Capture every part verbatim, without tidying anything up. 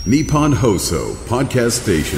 Nippon Hoso Podcast Station。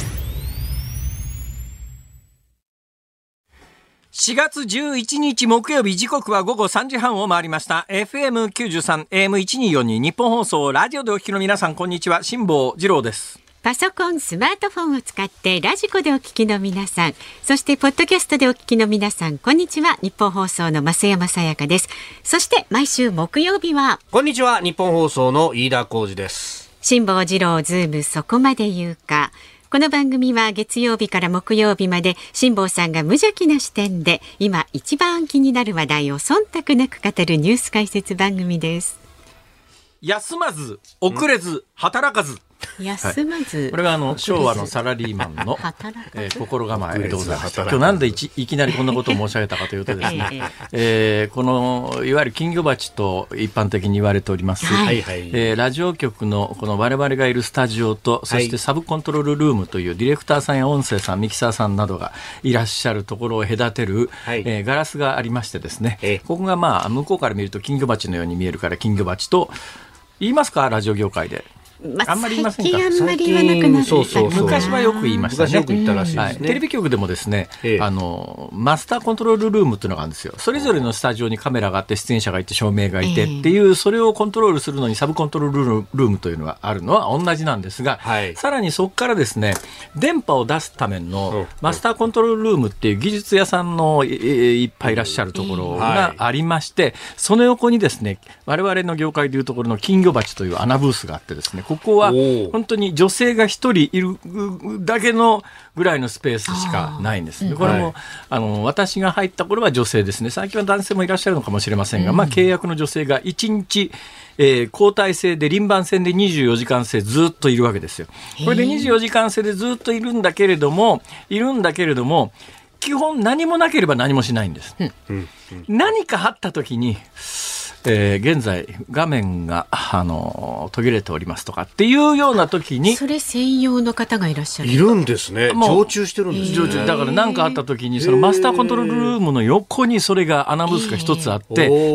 しがつじゅういちにち木曜日、時刻はごごさんじはんを回りました。 エフエムきゅうじゅうさん エーエムせんにひゃくよんじゅうに 日本放送ラジオでお聞きの皆さん、こんにちは。辛坊治郎です。 パソコン、スマートフォンを使ってラジコでお聞きの皆さん、そしてポッドキャストでお聞きの皆さん、こんにちは。日本放送の増山さやかです。そして毎週木曜日は、 こんにちは。日本放送の飯田浩司です。 辛坊治郎ズームそこまで言うか。この番組は月曜日から木曜日まで辛坊さんが無邪気な視点で今一番気になる話題を忖度なく語るニュース解説番組です。 休まず遅れず働かず、 休まず、はい、 これがあの昭和のサラリーマンの、えー、心構えでございます。今日なんでいちいきなりこんなことを申し上げたかというとですね、えー、このいわゆる金魚鉢と一般的に言われております、はいえー、ラジオ局のこの我々がいるスタジオと、そしてサブコントロールルームというディレクターさんや音声さん、ミキサーさんなどがいらっしゃるところを隔てる、はいえー、ガラスがありましてですね、えー、ここがまあ向こうから見ると金魚鉢のように見えるから金魚鉢と言いますか、ラジオ業界で。 まあ、 あんまり言いませんか。 最近あんまり言わなくなって、 そうそうそう、昔はよく言いましたね。 昔よく言ったらしいですね、はい、 テレビ局でもですね、ええ、あのマスターコントロールルームっていうのがあるんですよ。それぞれのスタジオにカメラがあって、出演者がいて、照明がいてっていう、それをコントロールするのにサブコントロールルームというのがあるのは同じなんですが、はい、さらにそこからですね、電波を出すためのマスターコントロールルームっていう技術屋さんのいっぱいいらっしゃるところがありまして、その横にですね、我々の業界でいうところの金魚鉢という穴ブースがあってですね、ここは本当に女性が一人いるだけのぐらいのスペースしかないんです。でこれも、はい、あの私が入った頃は女性ですね。最近は男性もいらっしゃるのかもしれませんが、うんまあ、契約の女性がいちにち、えー、交代制で輪番制でにじゅうよじかん制ずっといるわけですよ。これでにじゅうよじかん制でずっといるんだけれどもいるんだけれども基本何もなければ何もしないんです、うんうん、何かあった時にえー、現在画面があの途切れておりますとかっていうような時に、 それ専用の方がいらっしゃる。 いるんですね。常駐してるんですね。 だから何かあった時にそのマスターコントロールルームの横にそれが穴ブースが一つあって、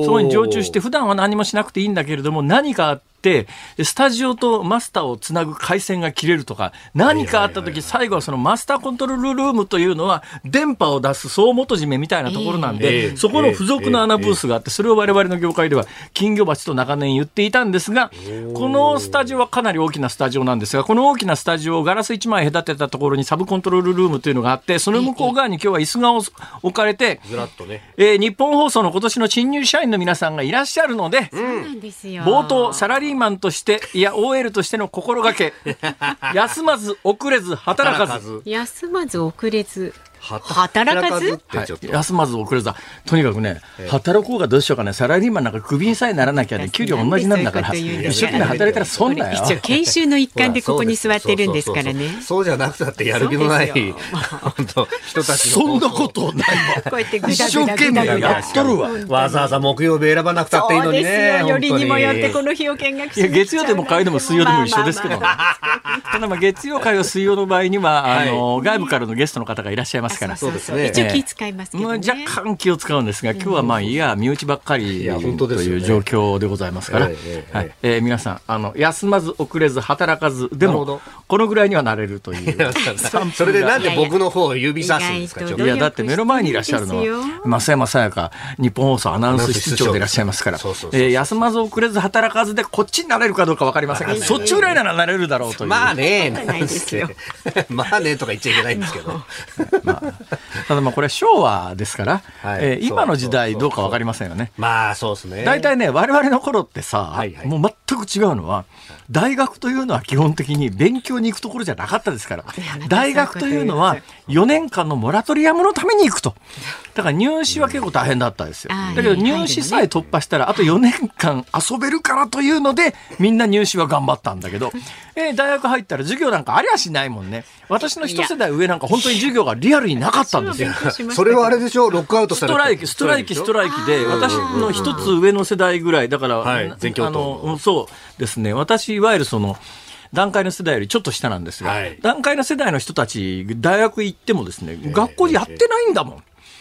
そこに常駐して普段は何もしなくていいんだけれども、何かあってでスタジオとマスターをつなぐ回線が切れるとか何かあった時、最後はそのマスターコントロールルームというのは電波を出す総元締めみたいなところなんで、えー、そこの付属の穴ブースがあって、それを我々の業界では金魚鉢と長年言っていたんですが、このスタジオはかなり大きなスタジオなんですが、この大きなスタジオをガラスいちまい隔てたところにサブコントロールルームというのがあって、その向こう側に今日は椅子が置かれて、 ずらっとね、 えー、日本放送の今年の新入社員の皆さんがいらっしゃるので、 そうなんですよ。 冒頭サラリーマンとしていや オーエル としての心がけ休まず遅れず働かず、 休まず遅れず働かず、 はい、休まず遅れず、とにかくね、えー、働こうがどうしようかね、サラリーマンなんかクビにさえならなきゃね、給料同じなんだから、一生懸命働いたら損だよ。 一応研修の一環でここに座ってるんですからね。 そうじゃなくたってやる気のない本当人たちの、 そんなことないわ。 こうやって一生懸命やっとるわ。 わざわざ木曜日選ばなくたっていいのにね。そうですよ。 よりにもよってこの日を見学しに来ちゃう。 いや月曜でも火曜でも水曜でも一緒ですけどね。ただまあ月曜火曜水曜の場合には、はい、あの外部からのゲストの方がいらっしゃいますから。 そうですね。 一応気使いますけどね、 若干気を使うんですが、今日はまあいや身内ばっかりという状況でございますから、皆さんあの休まず遅れず働かずでもこのぐらいにはなれるというそれでなんで僕の方を指さすんですか。 いやだって目の前にいらっしゃるのは増山さやか日本放送アナウンス室長でいらっしゃいますから、休まず遅れず働かずでこっちになれるかどうか分かりませんが、そっちぐらいならなれるだろうという。 まあねなんですまあねとか言っちゃいけないんですけどまあただまあこれは昭和ですから、はいえー、今の時代どうか分かりませんよね。 まあそうですね。 大体ね我々の頃ってさ、はいはい、もう全く違うのは大学というのは基本的に勉強に行くところじゃなかったですから、大学というのはよねんかんのモラトリアムのために行くと。だから入試は結構大変だったですよ。だけど入試さえ突破したらあとよねんかん遊べるからというのでみんな入試は頑張ったんだけど、えー、大学入ったら授業なんかありゃしないもんね。私の一世代上なんか本当に授業がリアルになかったんですよ。 それはあれでしょ、ロックアウトされてストライキストライキストライキで、私の一つ上の世代ぐらいだから、はい、全教頭のそうですね。私いわゆるその団塊の世代よりちょっと下なんですが、はい、団塊の世代の人たち大学行ってもですね、学校でやってないんだもん。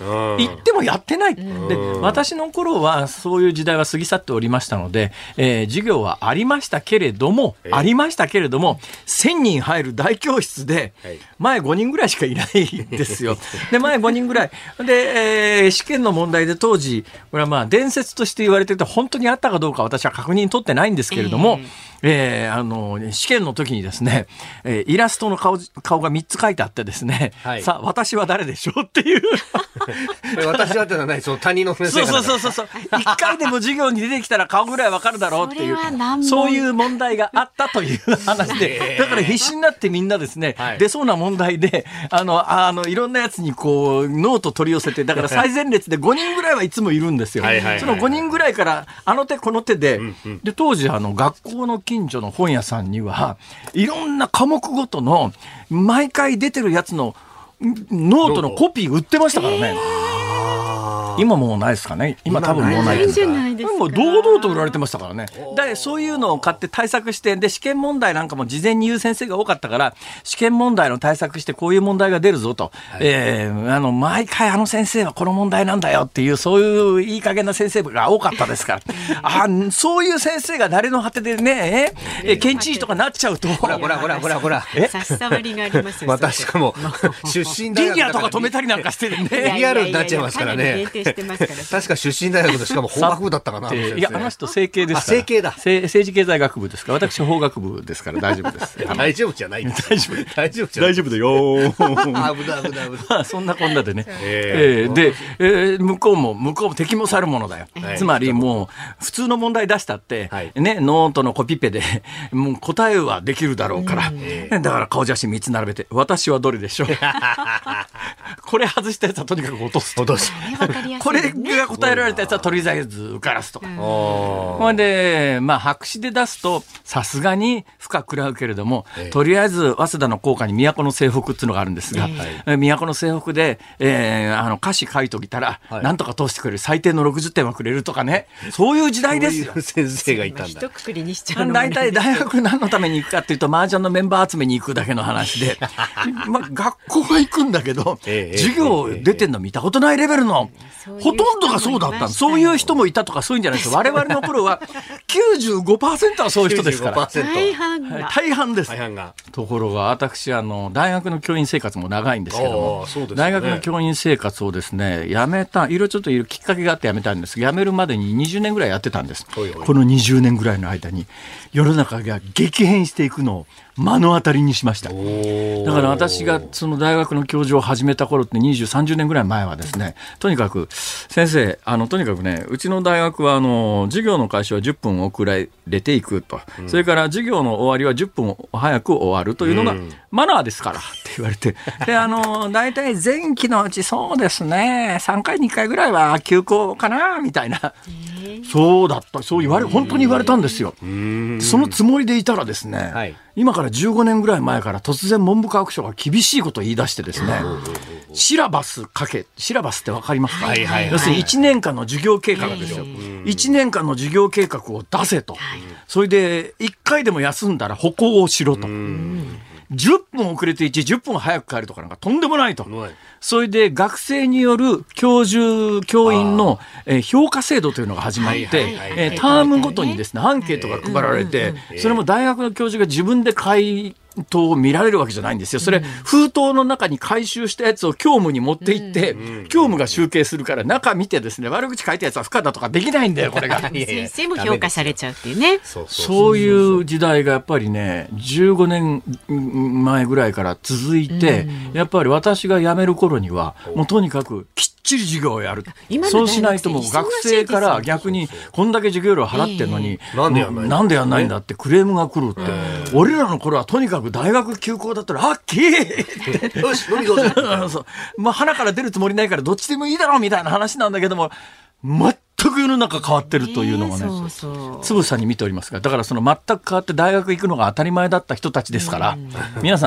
言ってもやってない。で、私の頃はそういう時代は過ぎ去っておりましたので、えー、授業はありましたけれども、ありましたけれども、せんにん入る大教室で、前ごにんぐらいしかいないんですよ。で、前ごにんぐらい。で、えー、試験の問題で当時、これはまあ伝説として言われてて、本当にあったかどうか私は確認取ってないんですけれども、えーえー、あの、試験の時にですね、えー、イラストの顔、顔がみっつ書いてあってですね、はい、さあ、私は誰でしょうっていう。 私はってのはないその他人の先生そうそうそうそう。一回でも授業に出てきたら顔ぐらいわかるだろうっていう、そういう問題があったという話で、だから必死になってみんなですね、はい、出そうな問題で、あの、あの、いろんなやつにこう、ノート取り寄せて、だから最前列でごにんぐらいはいつもいるんですよ。はいはいはいはい、そのごにんぐらいから、あの手この手で、うんうん、で、当時、あの、学校の近所の本屋さんには、いろんな科目ごとの、毎回出てるやつの、ノートのコピー売ってましたからね。今もうないですかね。今多分もうないですから。もう堂々と売られてましたからね。でそういうのを買って対策して、で試験問題なんかも事前に言う先生が多かったから、試験問題の対策してこういう問題が出るぞと、はい、えー、あの毎回あの先生はこの問題なんだよっていう、そういういい加減な先生が多かったですからあ、そういう先生が誰の果てでね、え県知事とかなっちゃうと、 ほらほらほらほらほら、 差し障りがありますよ。 またしかも出身大学リニアとか止めたりなんかしてるね。 リアルになっちゃいますからね。 してますから確か出身大学のしかも法学部だったかな。 いやあの人政経ですから。 政経だ。 政治経済学部ですから。私法学部ですから大丈夫です。 大丈夫じゃない。 大丈夫。 大丈夫。 大丈夫だよ。 危ない危ない危ない。 まあそんなこんなでね。えー、で、えー、向こうも向こうも敵も去るものだよ。はい、つまりもう普通の問題出したって、はい、ねノートのコピペでもう答えはできるだろうから。だから顔写真みっつ並べて私はどれでしょう。これ外したやつはとにかく落とす。 落とす。 これが答えられたやつはとりあえず受からすと。ほんで、まあ、白紙で出すとさすがに深く食らうけれども、えー、とりあえず早稲田の校歌に都の制服っていうのがあるんですが、えー、都の制服で、えー、あの歌詞書いときたら、はい、なんとか通してくれる、最低のろくじゅってんはくれるとかね、そういう時代ですよ。 そういう先生がいたんだ。 一括りにしちゃうの大体大学何のために行くかっていうと麻雀のメンバー集めに行くだけの話でまあ、学校は行くんだけど、えー、授業出てんの見たことないレベルの、えー、ほとんどがそうだったの。そういう人もいたとかそういうんじゃないです。我々の頃は きゅうじゅうごパーセント はそういう人ですから。 大半が大半です。 大半が。 ところが私あの大学の教員生活も長いんですけども、ね、大学の教員生活をですねやめた、いろいろちょっといるきっかけがあってやめたんですが、やめるまでににじゅうねんぐらいやってたんです。おいおい、このにじゅうねんぐらいの間に世の中が激変していくのを目の当たりにしました。だから私がその大学の教授を始めた頃ってにじゅう、さんじゅうねんぐらい前はですね、とにかく先生あのとにかくね、うちの大学はあの授業の開始はじゅっぷん遅れていくと、うん、それから授業の終わりはじゅっぷん早く終わるというのがマナーですからって言われて、であの大体前期のうちそうですねさんかいにいっかいぐらいは休校かなみたいな、そうだった、そう言われ本当に言われたんですよ。そのつもりでいたらですね、はい、今からじゅうごねんぐらい前から突然文部科学省が厳しいことを言い出してですね、シラバスかけ、シラバスって分かりますか、はいはいはい、要するにいちねんかんの授業計画ですよ、いちねんかんの授業計画を出せと、それでいっかいでも休んだら歩行をしろと、じゅっぷん遅れていち、じゅっぷん早く帰るとかなんかとんでもないと。それで学生による教授教員の、えー、評価制度というのが始まって、えー、タームごとにですねアンケートが配られて、それも大学の教授が自分で回答を見られるわけじゃないんですよ。それ封筒の中に回収したやつを教務に持って行って、教務が集計するから中見てですね、悪口書いたやつは不可だとかできないんだよこれが。 先生も評価されちゃうっていうね。 そういう時代がやっぱりねじゅうごねんまえぐらいから続いて、やっぱり私が辞める頃にはもうとにかくきっちり授業をやる。そうしないともう学生から逆にこんだけ授業料払ってるのに、 えー、なんでやんないんだ、 なんでやんないんだってクレームが来るって、俺らの頃はとにかく大学休校だったらラッキーってよし飲みどうぞそう、まあ、鼻から出るつもりないからどっちでもいいだろうみたいな話なんだけども、全く世の中変わってるというのがね、えー、そうそうつぶさに見ておりますが、だからその全く変わって大学行くのが当たり前だった人たちですから、皆さん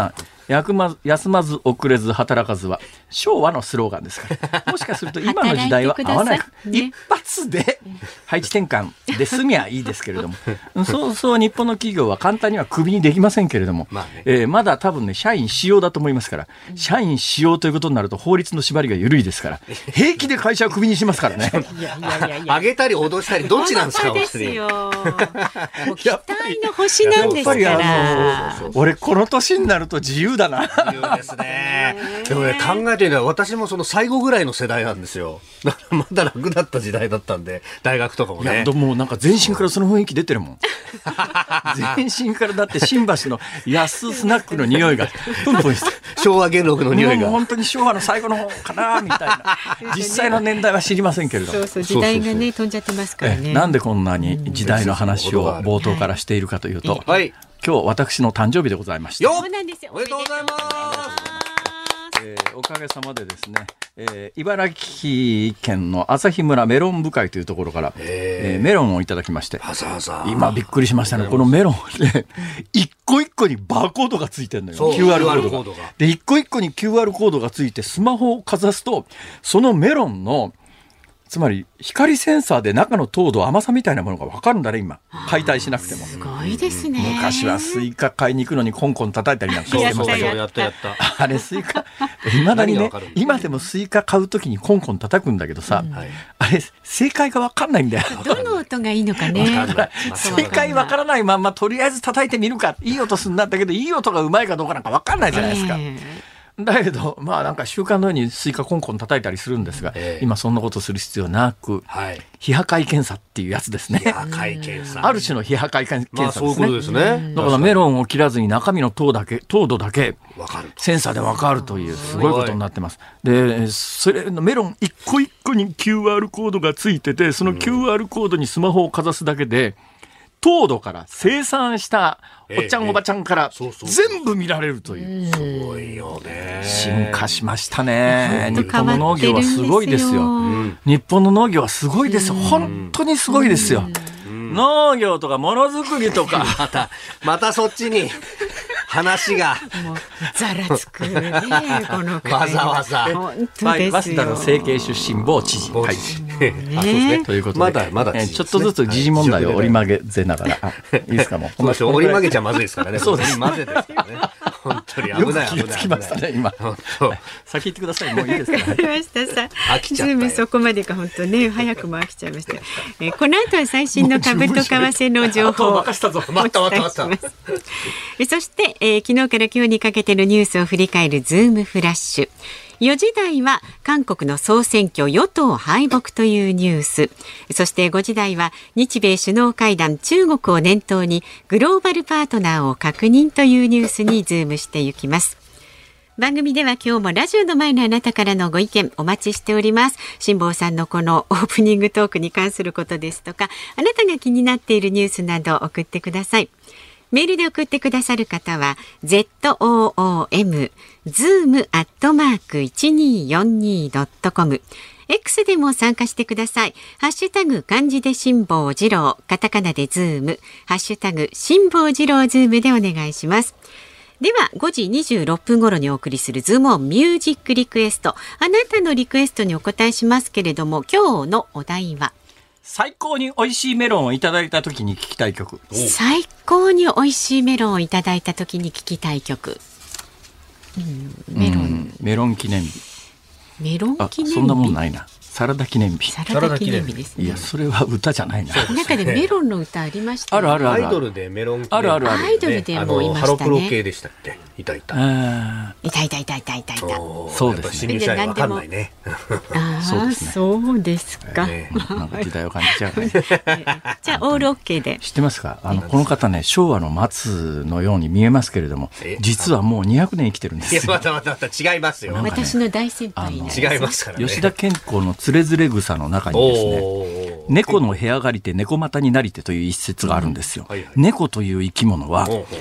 休まず、休まず遅れず働かずは昭和のスローガンですからもしかすると今の時代は合わない、ね、一発で配置転換で済みはいいですけれどもそうそう日本の企業は簡単にはクビにできませんけれども、まあねえー、まだ多分ね社員使用だと思いますから、社員使用ということになると法律の縛りが緩いですから平気で会社をクビにしますからねいやいやいやいや上げたり脅したりどっちなんですか。 本当ですよ期待の星なんですから俺この年になると自由だな自由ですねでもね考えてみれば私もその最後ぐらいの世代なんですよ。だからまだ楽だった時代だったんで大学とかもね。 いやもうなんか全身からその雰囲気出てるもん全身からだって新橋の安スナックの匂いがプンプンして昭和元禄の匂いがもう本当に昭和の最後の方かなみたいな実際の年代は知りませんけれどもそうそう時代がね飛んじゃってますからね。 なんでこんなに時代の話を冒頭からしているかというと、はい、今日私の誕生日でございました。 そうなんですよ。 おめでとうございます。 えー、おかげさまでですね、えー、茨城県の旭村メロン部会というところから、えー、メロンをいただきまして、 わざわざ今びっくりしましたね。このメロンで一個一個にバーコードがついてるのよ。 キューアール コードがで一個一個に キューアール コードがついてスマホをかざすとそのメロンのつまり光センサーで中の糖度甘さみたいなものが分かるんだね今解体しなくても。 すごいですね。 昔はスイカ買いに行くのにコンコン叩いたりなんかしてましたけどやったやったあれスイカいまだにね今でもスイカ買うときにコンコン叩くんだけどさ、うん、あれ正解が分かんないんだよ。 どの音がいいのかね正解分からないまんまとりあえず叩いてみるかいい音するんだったけどいい音がうまいかどうかなんか分かんないじゃないですか、えーだけどまあなんか習慣のようにスイカコンコン叩いたりするんですが、えー、今そんなことする必要なく、はい、非破壊検査っていうやつですね。 非破壊検査ある種の非破壊検査ですね、 まあ、そういうことですね。 だからメロンを切らずに中身の糖だけ糖度だけセンサーで分かるというすごいことになってます。でそれのメロン一個一個に キューアール コードがついててその キューアール コードにスマホをかざすだけで糖度から生産したおっちゃんおばちゃんから全部見られるという、 すごいよね。 進化しましたね。日本の農業はすごいですよ。日本の農業はすごいですよ。本当にすごいですよ。農業とかものづくりとかまたまたそっちに話がもうざらつくねこのわざわざ本当ですよ。 早稲田の成蹊出身某知事、はいね、ということでまだまだ、ね、 ちょっとずつ時事問題を折り曲げぜながら、はい、いいですかもうそうです折り曲げちゃまずいですからね。 そうです折り曲げですからね。本当に危ない危ないよく気がつきましたね今、はい、先言ってください。もういいですか。 わかりましたさあズームそこまでか本当ね早くも飽きちゃいました。えー、この後は最新の株と為替の情報をお伝えします。そして、えー、昨日から今日にかけてのニュースを振り返るズームフラッシュ。よじ台は韓国の総選挙与党敗北というニュース。そしてごじ台は日米首脳会談中国を念頭にグローバルパートナーを確認というニュースにズームしていきます。番組では今日もラジオの前のあなたからのご意見お待ちしております。辛坊さんのこのオープニングトークに関することですとかあなたが気になっているニュースなど送ってください。メールで送ってくださる方は ズーム ズーム アットマーク いちにーよんにー ドットコム X でも参加してください。ハッシュタグ漢字で辛坊治郎カタカナでズームハッシュタグ辛坊治郎ズームでお願いします。ではごじにじゅうろっぷん頃にお送りするズームオンミュージックリクエスト。あなたのリクエストにお答えしますけれども今日のお題は最高に美味しいメロンをいただいた時に聞きたい曲。 最高に美味しいメロンをいただいた時に聞きたい曲、うん、メロン、うん、 メロン記念日。 メロン記念日そんなもんないな。サラダ記念日。 サラダ記念日ですね。 いやそれは歌じゃないな。 中でメロンの歌ありました、ね、 あるあるある。 アイドルでメロン記念日あるあるある。 アイドルでもいましたね。 ハロプロ系でしたっけ。いたいたいたいたいたいたいたいた。 そうですね。 新入社員わかんないね。 ああそうですね。そうですか。 ね、なんか時代を感じちゃうね。 じゃあオールオッケーで。 知ってますか。あのこの方ね昭和の末のように見えますけれども実はもうにひゃくねん生きてるんですよ。 いやまたまたまた違いますよ。 ね、私の大先輩に違いますからね。 吉田健康のつれづれ草の中にですね猫の部屋借りて猫股になりてという一節があるんですよ。うんはいはい、猫という生き物は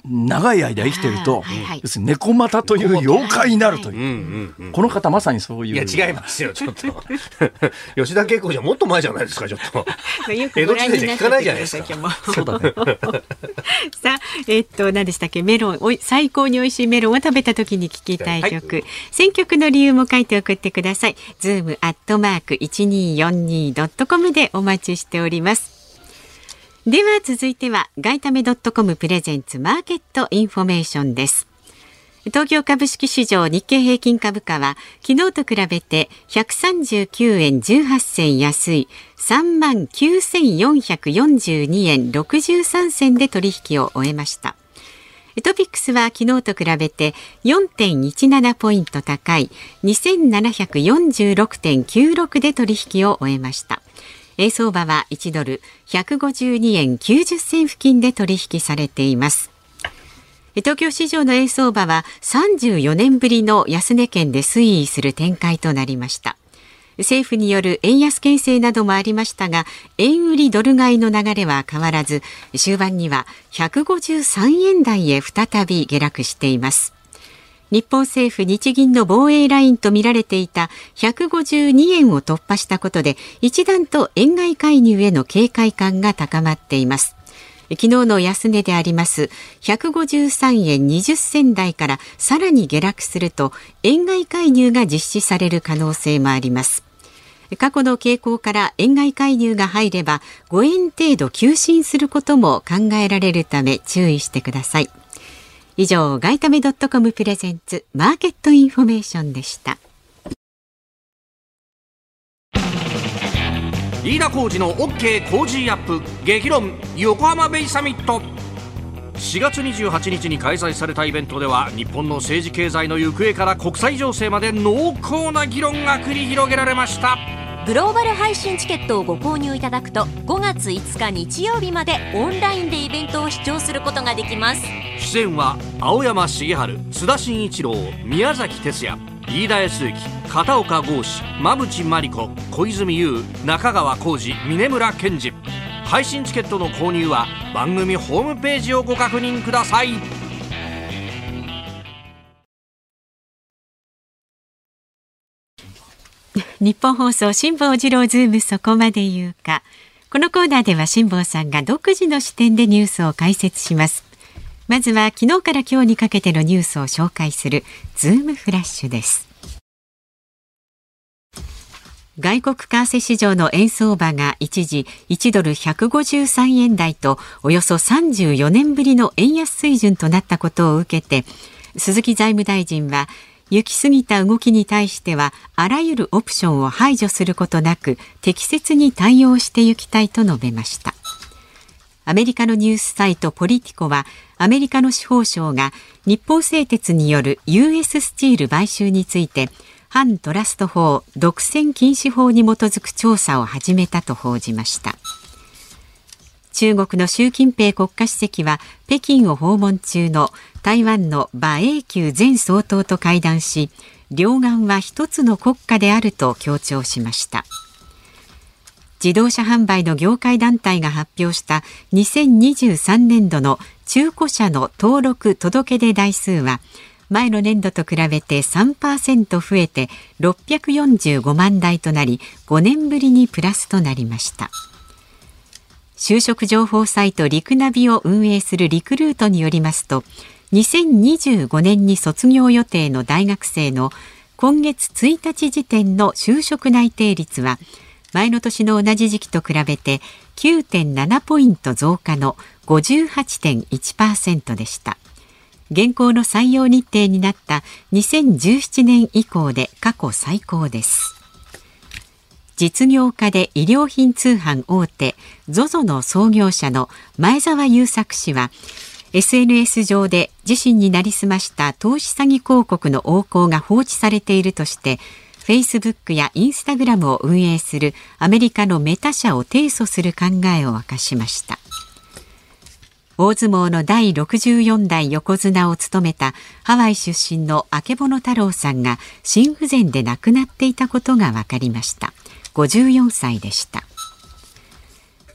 長い間生きてると、はいはい、要するに猫股という妖怪になるという、はいはい、この方まさにそういう。 いや違いますよちょっと吉田恵子じゃもっと前じゃないですかちょっと江戸時代じゃ聞かないじゃないですかそうだねさあ、えっと何でしたっけ、メロンおい最高に美味しいメロンを食べた時に聴きたい曲、はい、選曲の理由も書いて送ってください。ズームアットマーク いちにーよんにードットコム でお待ちしております。では続いては外為 .com プレゼンツマーケットインフォメーションです。東京株式市場日経平均株価は昨日と比べてひゃくさんじゅうきゅうえんじゅうはっせん安い さんまんきゅうせんよんひゃくよんじゅうにえんろくじゅうさんせんで取引を終えました。トピックスは昨日と比べて よんてんいちなな ポイント高い にせんななひゃくよんじゅうろくてんきゅうろく で取引を終えました。円相場はいちドルひゃくごじゅうにえんきゅうじゅっせん付近で取引されています。東京市場の円相場はさんじゅうよねんぶりの安値圏で推移する展開となりました。政府による円安牽制などもありましたが、円売りドル買いの流れは変わらず、終盤にはひゃくごじゅうさんえん台へ再び下落しています。日本政府日銀の防衛ラインと見られていたひゃくごじゅうにえんを突破したことで、一段と円買い介入への警戒感が高まっています。昨日の安値でありますひゃくごじゅうさんえんにじゅっせん台からさらに下落すると、円買い介入が実施される可能性もあります。過去の傾向から円買い介入が入ればごえん程度急進することも考えられるため注意してください。以上、外為 .com プレゼンツマーケットインフォメーションでした。 飯田浩司の OK 工事アップ激論横浜ベイサミット。しがつにじゅうはちにちに開催されたイベントでは、日本の政治経済の行方から国際情勢まで濃厚な議論が繰り広げられました。 グローバル配信チケットをご購入いただくと、ごがついつか日曜日までオンラインでイベントを視聴することができます。 出演は青山茂春、津田慎一郎、宮崎哲也、飯田康之、片岡剛志、馬淵真理子、小泉悠、中川浩二、峯村健二。配信チケットの購入は番組ホームページをご確認ください。 日本放送辛坊治郎ズームそこまで言うか。このコーナーでは辛坊さんが独自の視点でニュースを解説します。まずは昨日から今日にかけてのニュースを紹介するズームフラッシュです。外国為替市場の円相場が一時いちドルひゃくごじゅうさんえん台と、およそさんじゅうよねんぶりの円安水準となったことを受けて、鈴木財務大臣は行き過ぎた動きに対してはあらゆるオプションを排除することなく適切に対応していきたいと述べました。アメリカのニュースサイトポリティコは、アメリカの司法省が日本製鉄による ユーエス スチール買収について反トラスト法独占禁止法に基づく調査を始めたと報じました。中国の習近平国家主席は北京を訪問中の台湾の馬英九前総統と会談し、両岸は一つの国家であると強調しました。自動車販売の業界団体が発表したにせんにじゅうさんねんどの中古車の登録届出台数は、前の年度と比べて さんパーセント 増えてろっぴゃくよんじゅうごまんだいとなり、ごねんぶりにプラスとなりました。就職情報サイトリクナビを運営するリクルートによりますと、にせんにじゅうごねんに卒業予定の大学生の今月ついたち時点の就職内定率は、前の年の同じ時期と比べて きゅうてんなな ポイント増加の ごじゅうはちてんいちパーセント でした。現行の採用日程になったにせんじゅうななねん以降で過去最高です。実業家で衣料品通販大手 ゾゾ の創業者の前澤友作氏は エスエヌエス 上で自身になりすました投資詐欺広告の横行が放置されているとして、Facebook や Instagram を運営するアメリカのメタ社を提訴する考えを明かしました。大相撲のだいろくじゅうよんだい横綱を務めたハワイ出身の曙太郎さんが心不全で亡くなっていたことが分かりました。ごじゅうよんさいでした。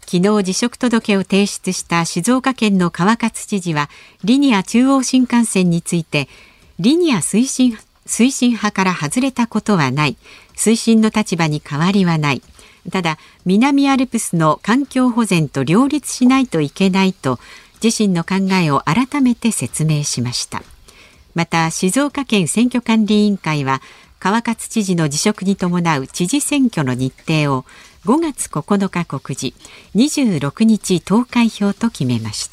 昨日辞職届を提出した静岡県の川勝知事はリニア中央新幹線についてリニア推進、推進派から外れたことはない、推進の立場に変わりはない、ただ南アルプスの環境保全と両立しないといけないと自身の考えを改めて説明しました。また静岡県選挙管理委員会は川勝知事の辞職に伴う知事選挙の日程をごがつここのか告示、にじゅうろくにち投開票と決めました。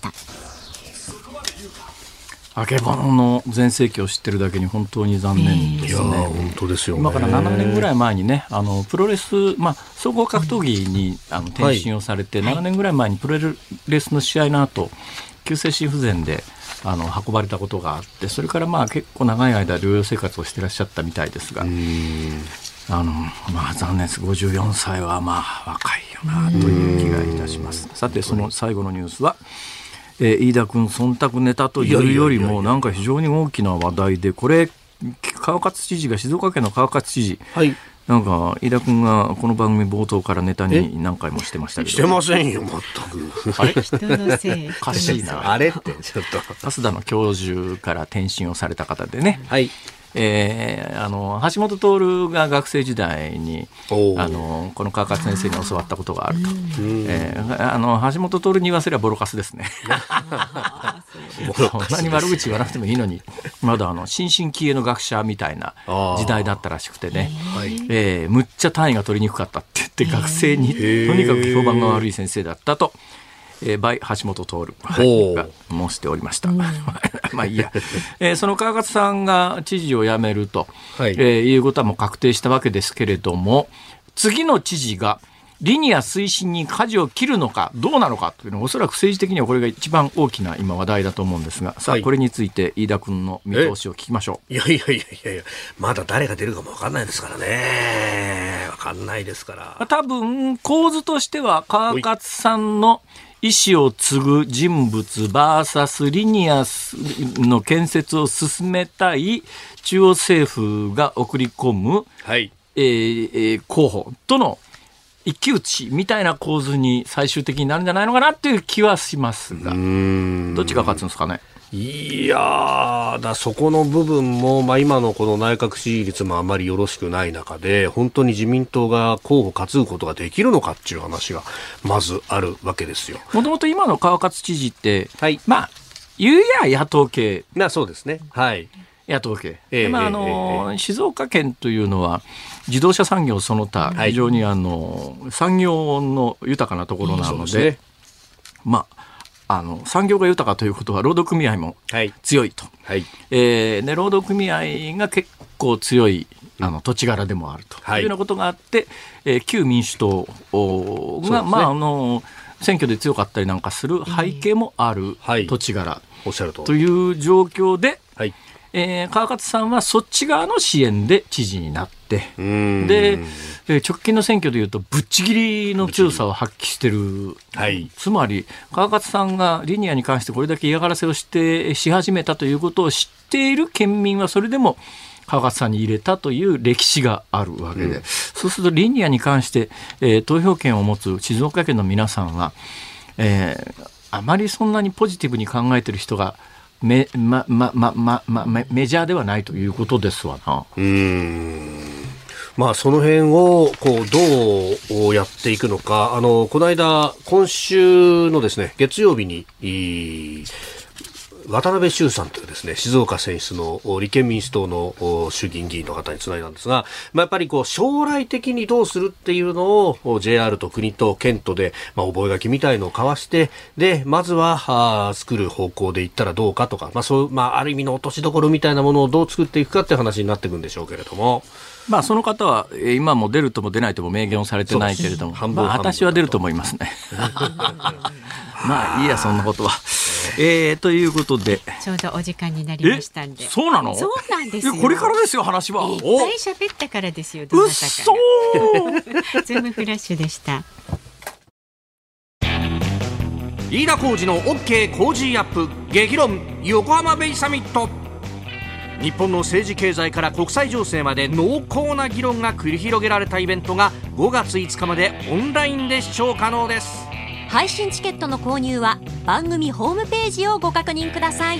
あけぼのの全盛期を知ってるだけに本当に残念ですね。 いや本当ですよね。 今からななねんぐらい前にね、あのプロレス、まあ、総合格闘技にあの転身をされて、はい、ななねんぐらい前にプロレスの試合の後急性心不全であの運ばれたことがあって、それからまあ結構長い間療養生活をしていらっしゃったみたいですが、うーんあのまあ、残念です。ごじゅうよんさいはまあ若いよなという気がいたします。さてその最後のニュースは、えー、飯田君忖度ネタというよりもなんか非常に大きな話題で、これ川勝知事が静岡県の川勝知事、はい、なんか飯田君がこの番組冒頭からネタに何回もしてましたけど、 してませんよ全く。あれ人のせいおかしいなあれってちょっと早稲田の教授から転身をされた方でね、はい、えー、あの橋本徹が学生時代にあのこの川勝先生に教わったことがあると、えー、あの橋本徹に言わせればボロカスですね。そんなに悪口言わなくてもいいのに、まだあの新進気鋭の学者みたいな時代だったらしくてね、えー、むっちゃ単位が取りにくかったって言って学生にとにかく評判が悪い先生だったと、えー、バイ橋本徹が申しておりました。まあいいや、えー、その川勝さんが知事を辞めると、はい、えー、いうことはもう確定したわけですけれども、次の知事がリニア推進に舵を切るのかどうなのかというのはおそらく政治的にはこれが一番大きな今話題だと思うんですが、さあこれについて飯田君の見通しを聞きましょう。 いやいやいやいやいや、まだ誰が出るかも分かんないですからね。分かんないですから。 多分構図としては川勝さんの意思を継ぐ人物 ブイエス リニアの建設を進めたい中央政府が送り込む、はい、えー、候補との一騎打ちみたいな構図に最終的になるんじゃないのかなっていう気はしますが、うーん、どっちが勝つんですかね。 いやだそこの部分も、まあ、今のこの内閣支持率もあまりよろしくない中で本当に自民党が候補担ぐことができるのかっていう話がまずあるわけですよ。 もともと今の川勝知事って、はい、まあ言うや野党系、 まあ、そうですね、はい、 野党系、えーまああのーえー、静岡県というのは自動車産業その他、はい、非常にあの産業の豊かなところなの で, で、ね、まああの産業が豊かということは労働組合も強いと、はいはい、えーね、労働組合が結構強いあの土地柄でもあるというようなことがあって、えー、旧民主党が、ね、まあ、あの選挙で強かったりなんかする背景もある土地柄、 おっしゃるとという状況で、はい、えー、川勝さんはそっち側の支援で知事になって、うーん、で直近の選挙でいうとぶっちぎりの強さを発揮してる、はい、つまり川勝さんがリニアに関してこれだけ嫌がらせをしてし始めたということを知っている県民はそれでも川勝さんに入れたという歴史があるわけで、うん、そうするとリニアに関して、えー、投票権を持つ静岡県の皆さんは、えー、あまりそんなにポジティブに考えている人がメ、ままままま、メジャーではないということですわな。 うーん、まあ、その辺をこうどうやっていくのか。あのこの間今週のですね月曜日に渡辺修さんというですね静岡選出の立憲民主党の衆議院議員の方につないだんですが、まあ、やっぱりこう将来的にどうするっていうのを ジェイアール と国と県とで、まあ、覚書みたいのを交わして、でまずはあ作る方向でいったらどうかとか、まあそうまあ、ある意味の落としどころみたいなものをどう作っていくかっていう話になっていくんでしょうけれども、 まあ、その方は今も出るとも出ないとも明言をされてないけれども、まあ、私は出ると思いますね。まあいいやそんなことは、えー、ということでちょうどお時間になりましたんで。 そうなの？ そうなんですよ。 これからですよ話は。 いっぱい喋ったからですよ。どなたかが。ズームフラッシュでした。 飯田浩司の OK 工事アップ激論横浜ベイサミット。日本の政治経済から国際情勢まで濃厚な議論が繰り広げられたイベントがごがついつかまでオンラインで視聴可能です。 配信チケットの購入は番組ホームページをご確認ください。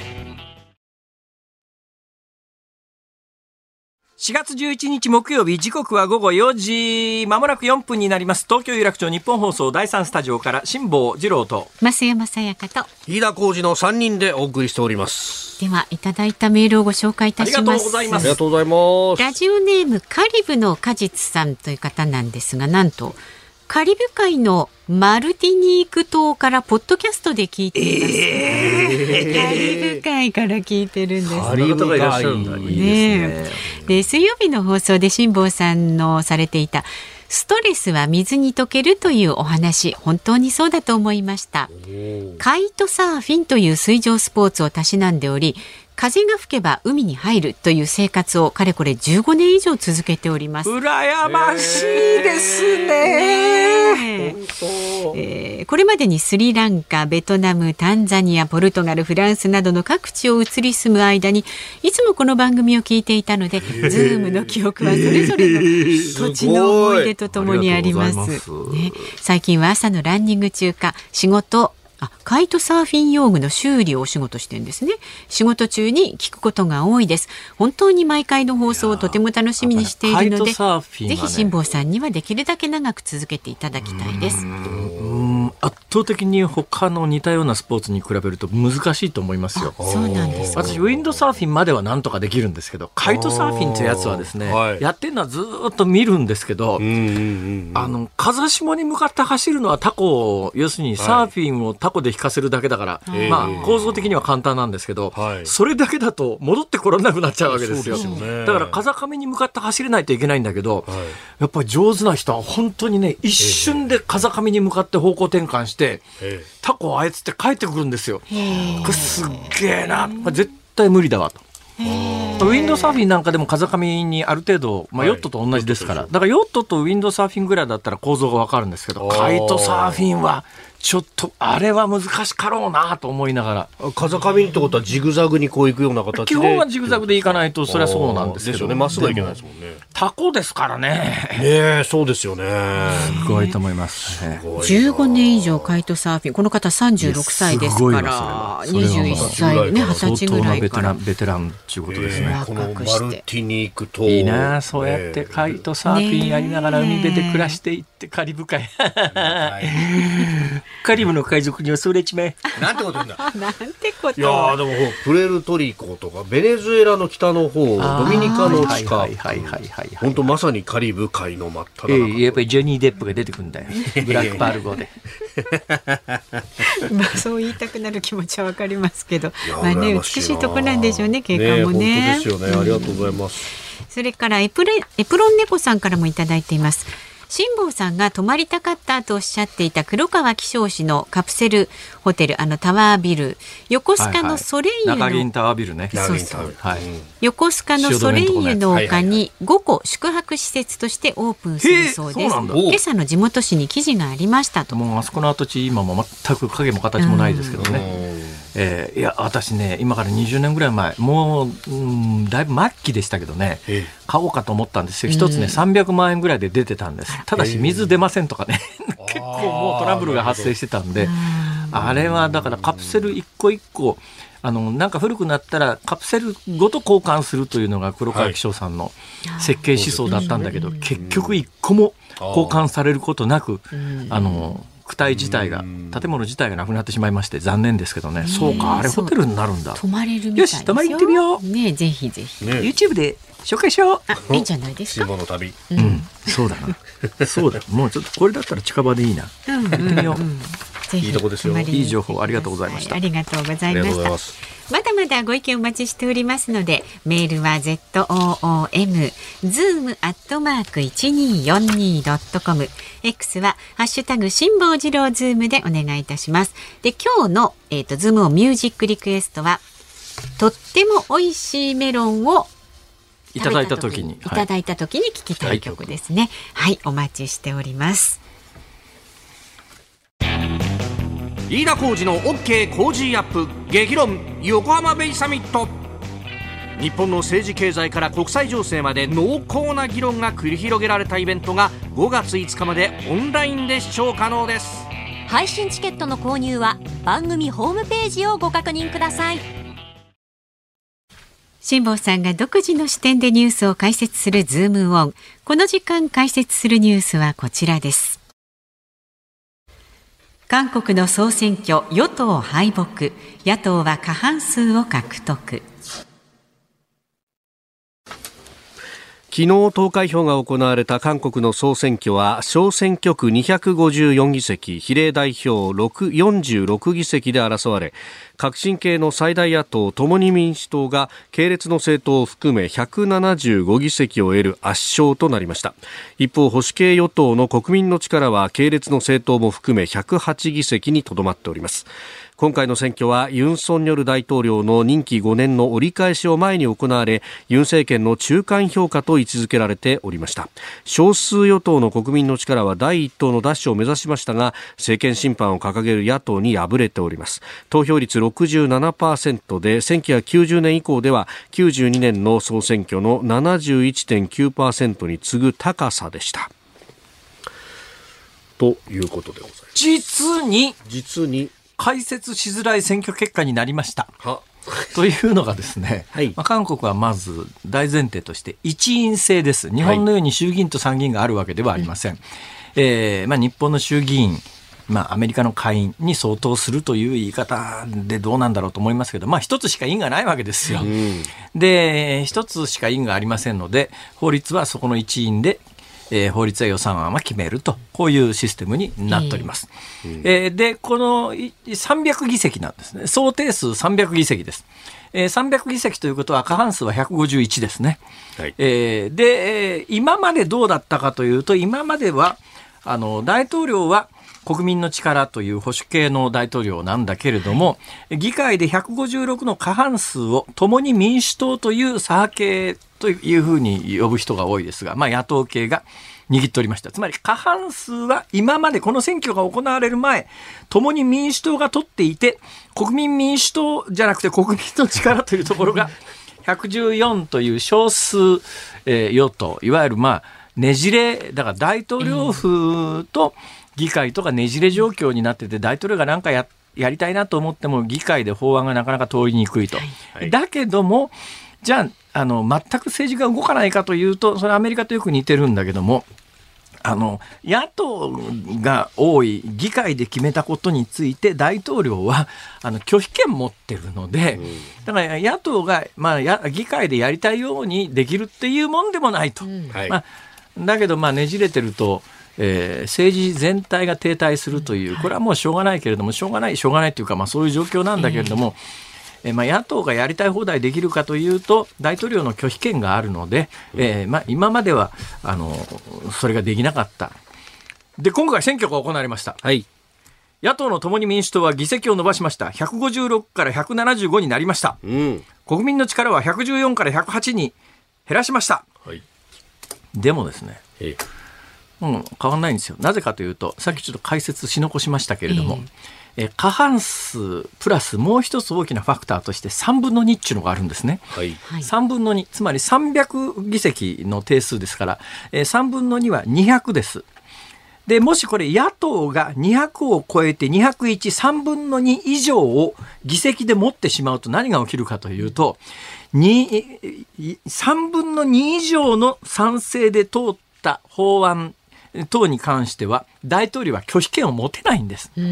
しがつじゅういちにち木曜日、時刻はごごよじ、まもなくよんぷんになります。東京有楽町日本放送だいさんスタジオから辛坊治郎と増山さやかと飯田浩司のさんにんでお送りしております。 ではいただいたメールをご紹介いたします。 ありがとうございます。 ありがとうございます。 ラジオネームカリブの果実さんという方なんですが、なんとカリブ海のマルティニーク島からポッドキャストで聞いています、えー、カリブ海から聞いてるんです。 カリブ海いらっしゃるんだ、いいですね。 で、水曜日の放送で辛坊さんのされていたストレスは水に溶けるというお話、本当にそうだと思いました。カイトサーフィンという水上スポーツをたしなんでおり、風が吹けば海に入るという生活をかれこれじゅうごねん以上続けております。 羨ましいですね。 ねえー、これまでにスリランカ、ベトナム、タンザニア、ポルトガル、フランスなどの各地を移り住む間にいつもこの番組を聞いていたので、ズームの記憶はそれぞれの土地の思い出とともにあります。ね、最近は朝のランニング中か仕事あカイトサーフィン用具の修理をお仕事してるんですね。仕事中に聞くことが多いです。本当に毎回の放送をとても楽しみにしているので、ね、ぜひ辛坊さんにはできるだけ長く続けていただきたいです。 うーん、圧倒的に他の似たようなスポーツに比べると難しいと思いますよ。 そうなんですか。 私ウィンドサーフィンまではなんとかできるんですけど、カイトサーフィンってやつはですね、はい、やってるのはずっと見るんですけど、うんうんうん、あの風下に向かって走るのはタコを、要するにサーフィンをタコで引かせるだけだから、はい、まあ、構造的には簡単なんですけど、はい、それだけだと戻ってこられなくなっちゃうわけですよ。そうですよね。だから風上に向かって走れないといけないんだけど、はい、やっぱり上手な人は本当にね、一瞬で風上に向かって方向転換してタコを操って帰ってくるんですよ。これすっげえな、絶対無理だわと。ウィンドサーフィンなんかでも風上にある程度、まあ、ヨットと同じですから、はい、だからヨットとウィンドサーフィンぐらいだったら構造がわかるんですけど、カイトサーフィンはちょっとあれは難しかろうなと思いながら。 風上ってことはジグザグにこう行くような形で、 基本はジグザグで行かないとそれはそうなんですけど、 ですよね、まっすぐはいけないですもんね。 タコですからね。 ねえ、そうですよね。 すごいと思います。 じゅうごねん以上カイトサーフィン、この方さんじゅうろくさいですから、にじゅういっさいね、はたちぐらいからベテランということですね。 このマルティニーク島、 いいな、そうやってカイトサーフィンやりながら海辺で暮らしていってカリブ海カリブの海賊に恐れちめなんてこと言うんだなんてこと。 いやでもプエルトリコとかベネズエラの北の方、ドミニカの地下、本当まさにカリブ海の真っ只中、 えー、やっぱりジョニー・デップが出てくるんだよブラックパール号でまあそう言いたくなる気持ちはわかりますけど、まあね、美しいとこなんでしょうね、景観もね。 ね、本当ですよね、ありがとうございます。 それからエプレエプロン猫さんからもいただいています。辛坊さんが泊まりたかったとおっしゃっていた黒川紀章市のカプセルホテル、あのタワービル、横須賀のソレイユの、はいはい、中銀タワービルね、そうそう、はい、横須賀のソレイユの丘にごこ宿泊施設としてオープンするそうです。今朝の地元紙に記事がありましたと。 もうあそこの跡地今も全く影も形もないですけどね、えー、いや私ね、今からにじゅうねんぐらい前、もう、うん、だいぶ末期でしたけどね、買おうかと思ったんですよ。一つね、さんびゃくまんえんぐらいで出てたんです。ただし水出ませんとかね結構もうトラブルが発生してたんで、あれはだからカプセル一個一個、あのなんか古くなったらカプセルごと交換するというのが黒川紀章さんの設計思想だったんだけど、結局一個も交換されることなく、あの躯体自体が、建物自体がなくなってしまいまして、残念ですけどね。そうか、あれホテルになるんだ。 泊まれるみたいですよ。 よし、泊まりに行ってみようね。ぜひぜひ、 ね、辛坊で紹介しよう。 あ、いいんじゃないですか。 辛坊の旅、 うん、うん、 そうだなそうだ、もうちょっとこれだったら近場でいいな、うん、行ってみよう、うん、 ぜひいいとこですよ。 いい情報ありがとうございました。 ありがとうございました。まだまだご意見お待ちしておりますので、メールは ズーム ズーム アットマーク いちにーよんにー ドットコム、 X はハッシュタグ辛坊治郎ズームでお願いいたします。で、今日の、えーと、ズームをミュージックリクエストは、とっても美味しいメロンをいただいた時に、 いただいた時に聴きたい曲ですね。はい、はい、お待ちしております。 飯田浩司の OK 工事アップ激論横浜ベイサミット。日本の政治経済から国際情勢まで濃厚な議論が繰り広げられたイベントがごがついつかまでオンラインで視聴可能です。 配信チケットの購入は番組ホームページをご確認ください。 辛坊さんが独自の視点でニュースを解説するズームオン。この時間解説するニュースはこちらです。韓国の総選挙、与党敗北、野党は過半数を獲得。 昨日投開票が行われた韓国の総選挙は小選挙区にひゃくごじゅうよんぎせき、比例代表よんじゅうろくぎせきで争われ、革新系の最大野党共に民主党が系列の政党を含めひゃくななじゅうごぎせきを得る圧勝となりました。一方、保守系与党の国民の力は系列の政党も含めひゃくはちぎせきにとどまっております。今回の選挙はユン・ソンニョル大統領の任期ごねんの折り返しを前に行われ、ユン政権の中間評価と位置づけられておりました。少数与党の国民の力はだいいち党の奪取を目指しましたが、政権審判を掲げる野党に敗れております。投票率 ろくじゅうななパーセント でせんきゅうひゃくきゅうじゅうねん以降ではきゅうじゅうにねんの総選挙の ななじゅういってんきゅうパーセント に次ぐ高さでした。ということでございます。 実に実に解説しづらい選挙結果になりました。 はというのがですね、 はい、 まあ、韓国はまず大前提として一院制です。日本のように衆議院と参議院があるわけではありません。はい、えーまあ、日本の衆議院、まあ、アメリカの下院に相当するという言い方でどうなんだろうと思いますけど、まあ、一つしか院がないわけですよ。うん、で、一つしか院がありませんので、法律はそこの一院でえー、法律や予算案は決めると、こういうシステムになっております。えーえー、で、このさんびゃくぎせきなんですね。総定数さんびゃくぎせきです。えー、さんびゃくぎせきということは過半数はひゃくごじゅういちですね。はい、えー、で、えー、今までどうだったかというと、今まではあの大統領は国民の力という保守系の大統領なんだけれども、議会でひゃくごじゅうろくの過半数を共に民主党という左派系というふうに呼ぶ人が多いですが、まあ、野党系が握っておりました。つまり過半数は今までこの選挙が行われる前、共に民主党が取っていて、国民民主党じゃなくて国民の力というところがひゃくじゅうよんという少数、えー、与党、いわゆるまあねじれ、だから大統領府と議会とかねじれ状況になってて、大統領が何か や, やりたいなと思っても議会で法案がなかなか通りにくいと、はい、だけどもじゃあ、あの全く政治が動かないかというと、それはアメリカとよく似てるんだけども、あの野党が多い議会で決めたことについて大統領はあの拒否権持ってるので、だから野党が、まあ、や議会でやりたいようにできるっていうもんでもないと、うんまあ、だけどまあねじれてるとえー、政治全体が停滞するという、これはもうしょうがないけれども、しょうがないしょうがないというか、まあ、そういう状況なんだけれども、えーまあ、野党がやりたい放題できるかというと、大統領の拒否権があるので、えーまあ、今まではあのそれができなかった。で、今回選挙が行われました。はい、野党の共に民主党は議席を伸ばしました。ひゃくごじゅうろくからひゃくななじゅうごになりました。うん、国民の力はひゃくじゅうよんからひゃくはちに減らしました。はい、でもですね、えーうん、変わんないんですよ。なぜかというと、さっきちょっと解説し残しましたけれども、えー、過半数プラスもう一つ大きなファクターとしてさんぶんのにっていうのがあるんですね。はい、さんぶんのに、つまりさんびゃくぎせきの定数ですから、えー、さんぶんのにはにひゃくです。で、もしこれ野党がにひゃくを超えてにひゃくいち、さんぶんのに以上を議席で持ってしまうと何が起きるかというと、さんぶんのに以上の賛成で通った法案等に関しては大統領は拒否権を持てないんです。うんうん、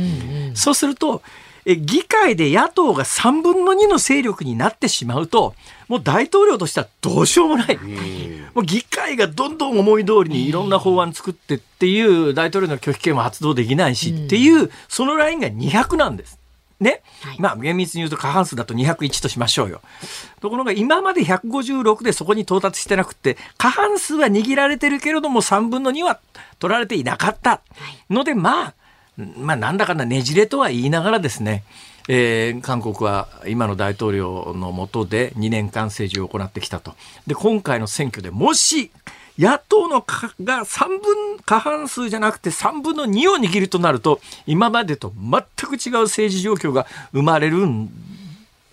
そうするとえ議会で野党がさんぶんのにの勢力になってしまうと、もう大統領としてはどうしようもない。うん、もう議会がどんどん思い通りにいろんな法案作ってっていう大統領の拒否権は発動できないしっていう、そのラインがにひゃくなんです。ね、はい、まあ厳密に言うと過半数だとにひゃくいちとしましょうよ。ところが今までひゃくごじゅうろくでそこに到達してなくて、過半数は握られてるけれどもさんぶんのには取られていなかったので、まあ、まあなんだかんだねじれとは言いながらですね、えー、韓国は今の大統領の下でにねんかん政治を行ってきたと。で、今回の選挙でもし野党のがさんぶん過半数じゃなくてさんぶんのにを握るとなると、今までと全く違う政治状況が生まれるん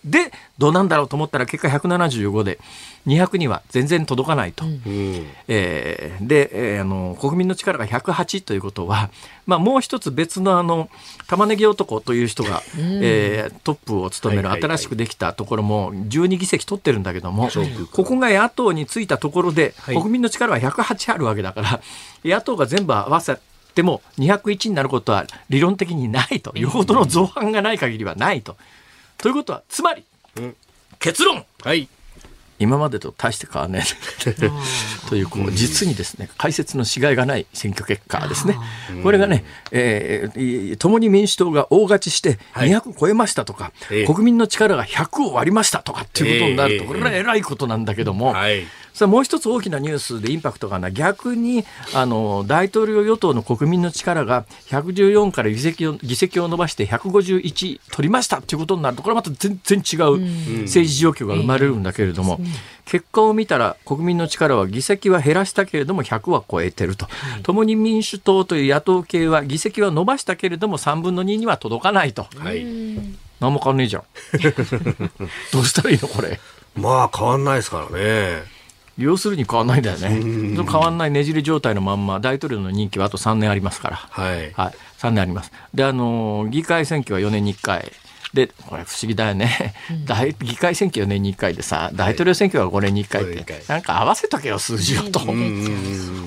でどうなんだろうと思ったら結果ひゃくななじゅうごでにひゃくには全然届かないと、うんえー、で、えー、あの国民の力がひゃくはちということは、まあ、もう一つ別のあの玉ねぎ男という人が、うんえー、トップを務める新しくできたところもじゅうにぎせき取ってるんだけども、はいはいはい、ここが野党についたところで、はい、国民の力はひゃくはちあるわけだから野党が全部合わせてもにひゃくいちになることは理論的にないと、よほどの造反がない限りはないと。ということはつまり、うん、結論、はい、今までと大して変わらないという、こう実にですね解説のしがいがない選挙結果ですね。これがね、えー、共に民主党が大勝ちしてにひゃく超えましたとか、はい、国民の力がひゃくを割りましたとかっていうことになると、これは偉いことなんだけども、はいさあもう一つ大きなニュースでインパクトがない、逆にあの大統領与党の国民の力がひゃくじゅうよんから議席を議席を伸ばしてひゃくごじゅういち取りましたということになると、これはまた全然違う政治状況が生まれるんだけれども、結果を見たら国民の力は議席は減らしたけれどもひゃくは超えてると、はい、共に民主党という野党系は議席は伸ばしたけれどもさんぶんのにには届かないと、はい、何も変わんねえじゃんどうしたらいいのこれ。 まあ変わんないですからね。 要するに変わんないんだよね。変わんないねじれ状態のまんま、大統領の任期はあとさんねんありますから、はいはい、さんねんあります。で、あの議会選挙はよねんにいっかいで、これ不思議だよね、うん、大議会選挙よねんにいっかいでさ、大統領選挙はごねんにいっかいって、はい、なんか合わせとけよ数字をと、うん、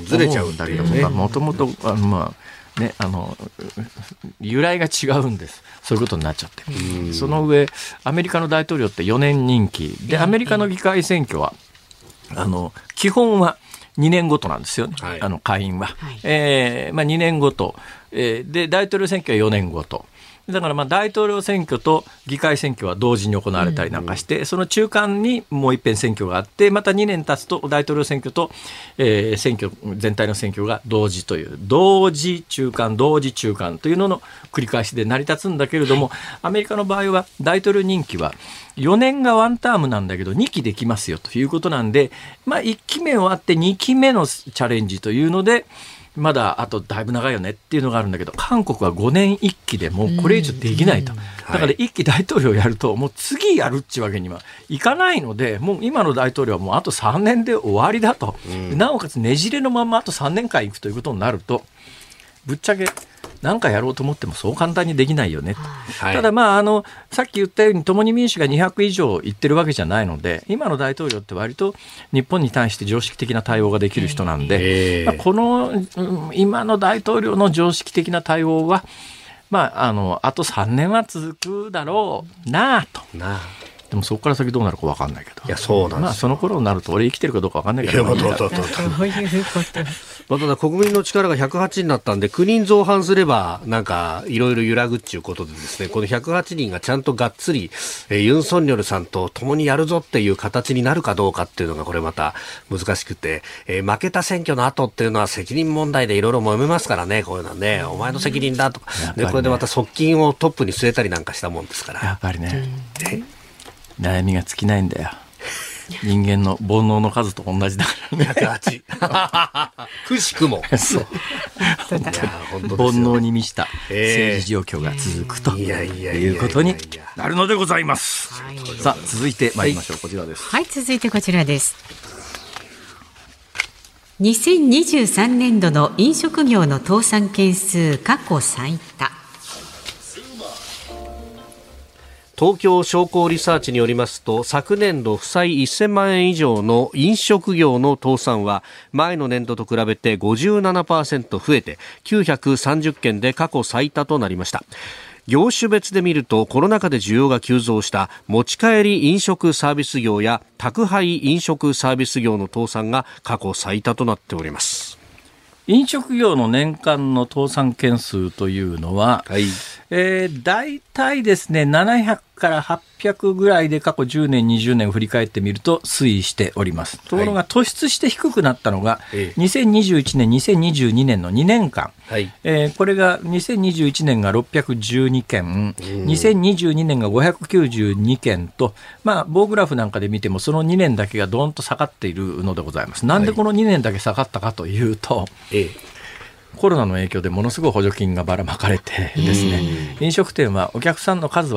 ずれちゃうんだけどね。 もともとまあね、あの由来が違うんです。そういうことになっちゃって、うん、その上アメリカの大統領ってよねん任期で、アメリカの議会選挙はあの基本はにねんごとなんですよね、はい、あの下院は、はいえーまあ、にねんごと、えー、で大統領選挙はよねんごとだからまあ大統領選挙と議会選挙は同時に行われたりなんかして、うん、その中間にもう一遍選挙があって、またにねん経つと大統領選挙と、えー、選挙全体の選挙が同時という同時中間同時中間というのの繰り返しで成り立つんだけれども、はい、アメリカの場合は大統領任期はよねんがワンタームなんだけどにきできますよということなんで、まあ、いっきめ終わってにきめのチャレンジというのでまだあとだいぶ長いよねっていうのがあるんだけど、韓国はごねんいっきでもうこれ以上できないと、だからいっき大統領やるともう次やるっちゅうわけにはいかないので、もう今の大統領はもうあとさんねんで終わりだと、なおかつねじれのままあとさんねんかんいくということになると、ぶっちゃけ何かやろうと思ってもそう簡単にできないよね、はい、ただまああのさっき言ったように共に民主がにひゃくいじょういってるわけじゃないので、今の大統領って割と日本に対して常識的な対応ができる人なんで、まあ、この、うん、今の大統領の常識的な対応はまああのあとさんねんは続くだろうなと。なあでもそこから先どうなるか分かんないけど、 いやそうなんです、 まあ、その頃になると俺生きてるかどうか分かんないけど、 そういうことまあ、ただ国民の力がひゃくはちになったんできゅうにん造反すればなんかいろいろ揺らぐっていうことでですね、このひゃくはちにんがちゃんとがっつり、えー、ユン・ソンニョルさんと共にやるぞっていう形になるかどうかっていうのがこれまた難しくて、えー、負けた選挙の後っていうのは責任問題でいろいろ揉めますからね、こういうのはね、お前の責任だとか、ね、でこれでまた側近をトップに据えたりなんかしたもんですから、 やっぱりね、え悩みが尽きないんだよ。人間の煩悩の数と同じだからね。ひゃくはちくしくもそう煩悩に満ちた政治状況が続くということになるのでございます。さあ続いて参りましょう、はい、こちらです。 はい、続いてこちらです。にせんにじゅうさんねんどの飲食業の倒産件数過去最多。 東京商工リサーチによりますと、昨年度負債せんまんえん以上の飲食業の倒産は前の年度と比べて ごじゅうななパーセント 増えてきゅうひゃくさんじゅっけんで過去最多となりました。業種別で見ると、コロナ禍で需要が急増した持ち帰り飲食サービス業や宅配飲食サービス業の倒産が過去最多となっております。 飲食業の年間の倒産件数というのは、はいえー、大体ですねななひゃくからはっぴゃくぐらいで過去じゅうねんにじゅうねんを振り返ってみると推移しております。ところが突出して低くなったのが、はい、にせんにじゅういちねんにせんにじゅうにねんのにねんかん、はいえー、これがにせんにじゅういちねんがろっぴゃくじゅうにけん、にせんにじゅうにねんがごひゃくきゅうじゅうにけんと、まあ、棒グラフなんかで見てもそのにねんだけがどーんと下がっているのでございます。なんでこのにねんだけ下がったかというと、はいコロナの影響でものすごい補助金がばらまかれてですね、飲食店はお客さんの数は減っ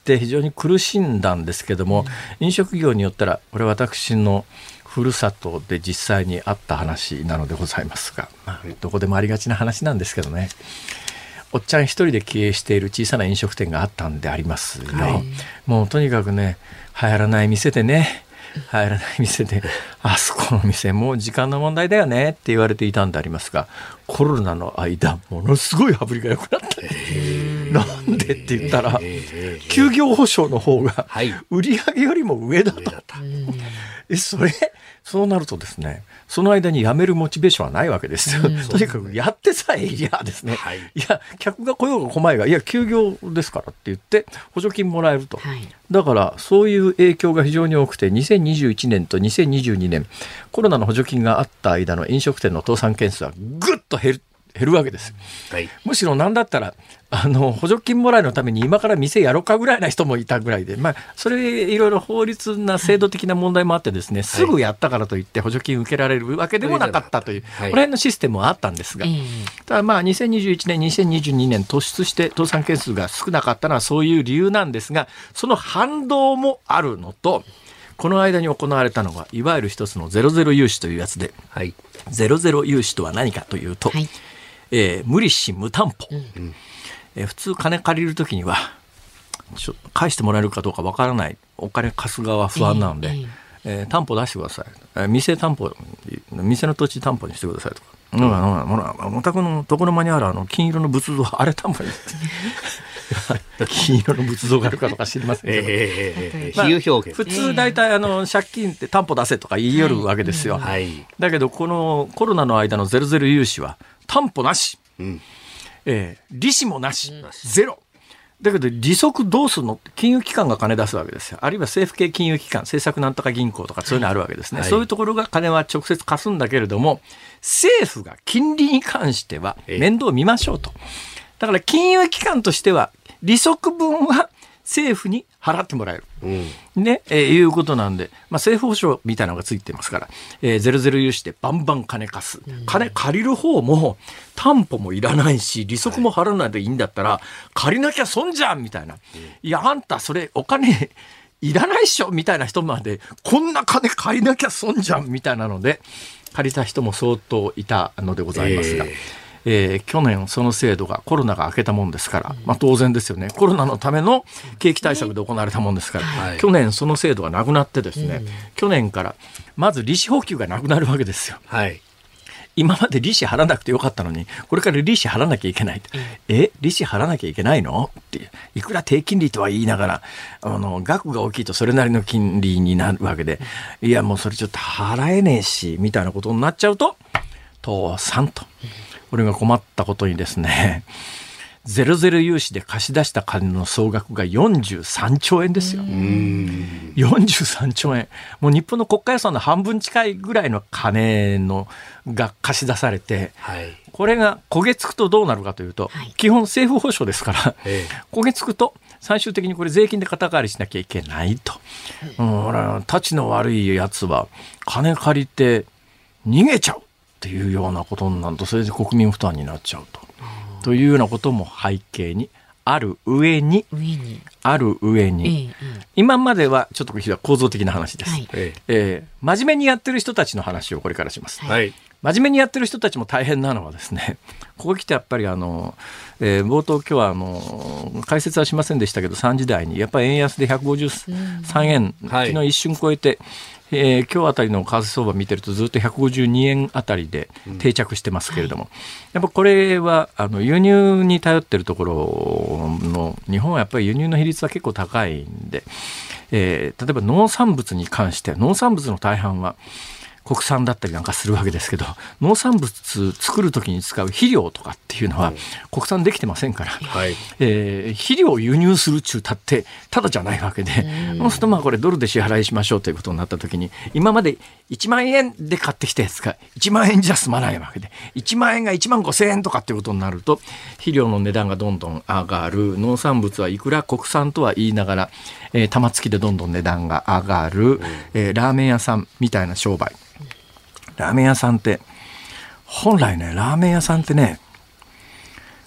って非常に苦しんだんですけども、飲食業によったらこれ私のふるさとで実際にあった話なのでございますが、まあ、どこでもありがちな話なんですけどね、おっちゃん一人で経営している小さな飲食店があったんでありますよ、はい、もうとにかくね流行らない店でね流行らない店であそこの店もう時間の問題だよねって言われていたんでありますが、コロナの間ものすごい羽振りが良くなった。なんでって言ったら休業保障の方が売り上げよりも上だと、はい、えそれそうなるとですね、その間に辞めるモチベーションはないわけですよ、うん、とにかくやってさえいやですね、はい、いや客が来ようが来まいがいや休業ですからって言って補助金もらえると、はい、だからそういう影響が非常に多くて、にせんにじゅういちねんとにせんにじゅうにねんコロナの補助金があった間の飲食店の倒産件数はぐっと減る減るわけです、はい、むしろ何だったらあの補助金もらいのために今から店やろうかぐらいな人もいたぐらいで、まあ、それいろいろ法律な制度的な問題もあってですね、はい、すぐやったからといって補助金受けられるわけでもなかったという、はい、この辺のシステムはあったんですが、はい、ただまあにせんにじゅういちねんにせんにじゅうにねん突出して倒産件数が少なかったのはそういう理由なんですが、その反動もあるのと、この間に行われたのがいわゆる一つのゼロゼロ融資というやつで、はい、ゼロゼロ融資とは何かというと、はい、えー、無利子無担保、うんえー、普通金借りるときにはちょ返してもらえるかどうかわからない、お金貸す側は不安なので、えーえー、担保出してください、えー、店担保店の土地担保にしてくださいとか、うん、お宅のところ間にあるあの金色の仏像あれ担保に金色の仏像があるかとか知りませんけど、えーまあ、比喩表現、普通大体あの借金って担保出せとか言いよるわけですよ、はい、だけどこのコロナの間のゼロゼロ融資は担保なし、うんえー、利子もなし、うん、ゼロだけど利息どうするのって金融機関が金出すわけですよ。あるいは政府系金融機関、政策なんとか銀行とかそういうのあるわけですね、はい、そういうところが金は直接貸すんだけれども、政府が金利に関しては面倒見ましょうと。だから金融機関としては利息分は政府に払ってもらえる、うんねえー、いうことなんで、まあ、政府保証みたいなのがついてますから、えー、ゼロゼロ融資でバンバン金貸す、うん、金借りる方も担保もいらないし利息も払わないでいいんだったら、はい、借りなきゃ損じゃんみたいな、うん、いやあんたそれお金いらないっしょみたいな人までこんな金借りなきゃ損じゃんみたいなので借りた人も相当いたのでございますが、えーえー、去年その制度がコロナが明けたもんですから、まあ、当然ですよね、コロナのための景気対策で行われたもんですから、はい、去年その制度がなくなってですね、うん、去年からまず利子補給がなくなるわけですよ、はい、今まで利子払わなくてよかったのにこれから利子払わなきゃいけない、うん、え利子払わなきゃいけないのっていう、いくら低金利とは言いながらあの額が大きいとそれなりの金利になるわけで、いやもうそれちょっと払えねえしみたいなことになっちゃうと倒産と、これが困ったことにですね、ゼロゼロ融資で貸し出した金の総額がよんじゅうさんちょうえんですよ。うーんよんじゅうさんちょうえん、もう日本の国家予算の半分近いぐらいの金のが貸し出されて、はい、これが焦げつくとどうなるかというと、はい、基本政府保証ですから、ええ、焦げつくと最終的にこれ税金で肩代わりしなきゃいけないと、うん、俺はたちの悪いやつは金借りて逃げちゃうっていうようなことになると、それで国民負担になっちゃうと、というようなことも背景にある上に、上にある上に、ええ、今まではちょっと構造的な話です、はいええ、真面目にやってる人たちの話をこれからします、はい、真面目にやってる人たちも大変なのはですね、ここ来てやっぱりあの、えー、冒頭今日はあの解説はしませんでしたけどさんじ台にやっぱり円安でひゃくごじゅうさんえん、うん、昨日一瞬超えて、えー、今日あたりの為替相場見てるとずっとひゃくごじゅうにえんあたりで定着してますけれども、うんはい、やっぱこれはあの輸入に頼ってるところの日本はやっぱり輸入の比率は結構高いんで、えー、例えば農産物に関して農産物の大半は国産だったりなんかするわけですけど、農産物作るときに使う肥料とかっていうのは国産できてませんから、はいえー、肥料を輸入する中たってただじゃないわけで、そうするとまあこれドルで支払いしましょうということになったときに、今までいちまんえんで買ってきたやつがいちまんえんじゃ済まないわけで、いちまんえんがいちまんごせんえんとかっていうことになると肥料の値段がどんどん上がる、農産物はいくら国産とは言いながら、えー、玉突きでどんどん値段が上がる、えー、ラーメン屋さんみたいな商売、ラーメン屋さんって本来ねラーメン屋さんってね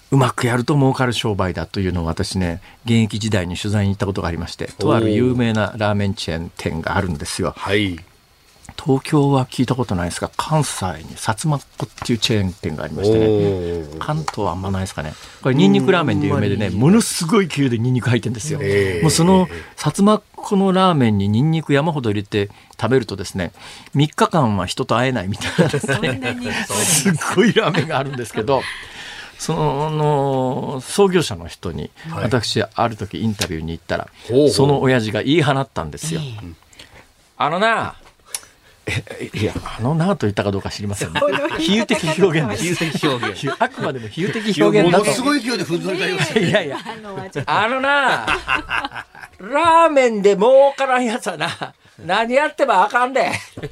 うまくやると儲かる商売だというのを私ね現役時代に取材に行ったことがありまして、とある有名なラーメンチェーン店があるんですよ。 はい。 東京は聞いたことないですが、関西に薩摩っ子っていうチェーン店がありましてね、関東はあんまないですかね。これニンニクラーメンで有名でね、ものすごい勢いでニンニク入ってるんですよ。もうその薩摩っ子のラーメンにニンニク山ほど入れて食べるとですね、みっかかんは人と会えないみたいなですねすっごいラーメンがあるんですけど、その創業者の人に私ある時インタビューに行ったら、はい、その親父が言い放ったんですよ。あのなえいやあのなと言ったかどうか知りませんね。比喩的表現です。比喩的表現。あくまでも比喩的表現だと。 ものすごい勢いでふんぞり返りました。 いやいやあのなラーメンで儲からんやつはな何やってもあかんで。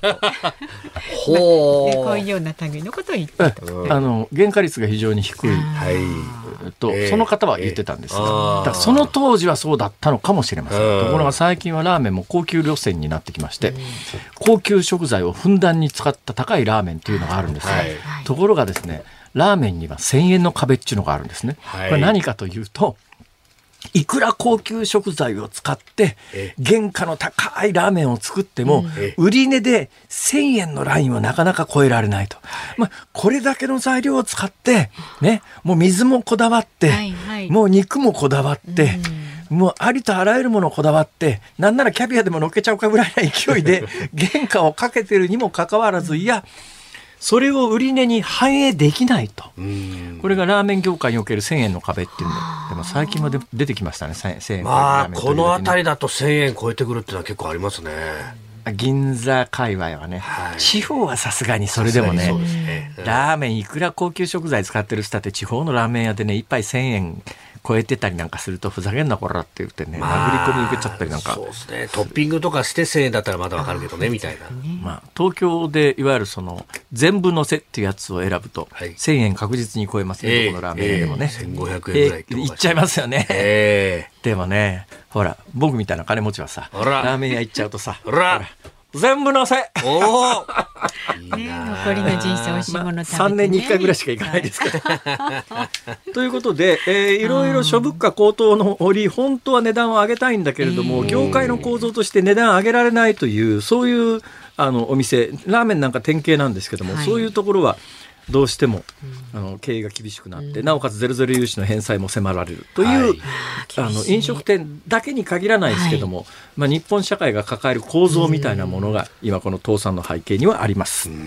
ほう。こういうような類のことを言ってた。 あの原価率が非常に低いと、えー、その方は言ってたんですが、えー、だからその当時はそうだったのかもしれません。ところが最近はラーメンも高級路線になってきまして、高級食材をふんだんに使った高いラーメンというのがあるんですが、はい、ところがですね、ラーメンにはせんえんの壁っていうのがあるんですね。はい、これ何かというと、いくら高級食材を使って原価の高いラーメンを作っても、売り値でせんえんのラインはなかなか超えられないと、まあ、これだけの材料を使って、ね、もう水もこだわって、はいはい、もう肉もこだわって、うん、もうありとあらゆるものをこだわって、なんならキャビアでも乗っけちゃうかぐらいな勢いで原価をかけてるにもかかわらず、いやそれを売り値に反映できないと。これがラーメン業界におけるせんえんの壁っていうのでも最近はで出てきましたね。せんえん、 まあ、この辺りだとせんえん超えてくるっていうのは結構ありますね。 銀座界隈はね、はい、地方はさすがにそれでも ね, ね、うん、ラーメンいくら高級食材使ってる人って地方のラーメン屋でね一杯せんえん超えてたりなんかすると、ふざけんなこらって言ってね、まあ、殴り込み受けちゃったりなんか。 そうですね、トッピングとかしてせんえんだったらまだわかるけどねみたいな、 まあ、東京でいわゆるその全部のせっていうやつを選ぶと、はい、せんえん確実に超えますね、どこのラーメン屋でもね、 えー、せんごひゃくえんぐらい、 えー、いっちゃいますよね、えー、でもね、ほら僕みたいな金持ちはさ、ラーメン屋行っちゃうとさ、ほら全部のせおいいな、ね、残りの人生おいしいもの食べて、ね、 さんねんにいっかいぐらいしか行かないですから、はい、ということで、えー、いろいろ諸物価高騰の折、本当は値段を上げたいんだけれども、業界の構造として値段上げられないという、そういうあのお店、ラーメンなんか典型なんですけども、はい、そういうところはどうしても、うん、あの経営が厳しくなって、うん、なおかつゼロゼロ融資の返済も迫られるという、はい、あの飲食店だけに限らないですけども、はい、まあ、日本社会が抱える構造みたいなものが今この倒産の背景にはあります。うん、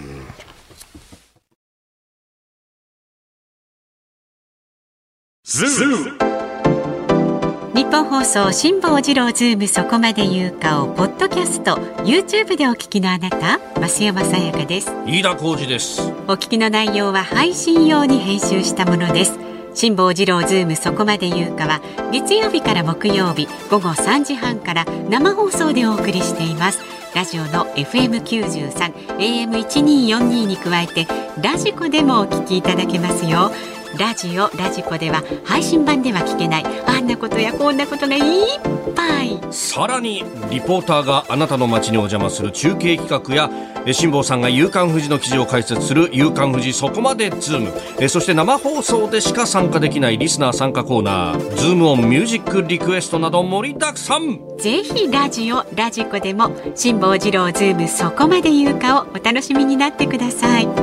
日本放送辛坊治郎ズームそこまで言うかをポッドキャスト YouTube でお聞きのあなた、増山さやかです。 飯田浩司です。 お聞きの内容は配信用に編集したものです。辛坊治郎ズームそこまで言うかは月曜日から木曜日午後さんじはんから生放送でお送りしています。ラジオの エフエムきゅうじゅうさん エーエムせんにひゃくよんじゅうに に加えてラジコでもお聞きいただけますよ。ラジオラジコでは配信版では聞けないあんなことやこんなことがいっぱい。 さらにリポーターがあなたの街にお邪魔する中継企画や、辛坊さんが夕刊フジの記事を解説する夕刊フジそこまでズーム、えそして生放送でしか参加できないリスナー参加コーナーズームオンミュージックリクエストなど盛りだくさん。 ぜひラジオラジコでも辛坊治郎ズームそこまで言うかをお楽しみになってください。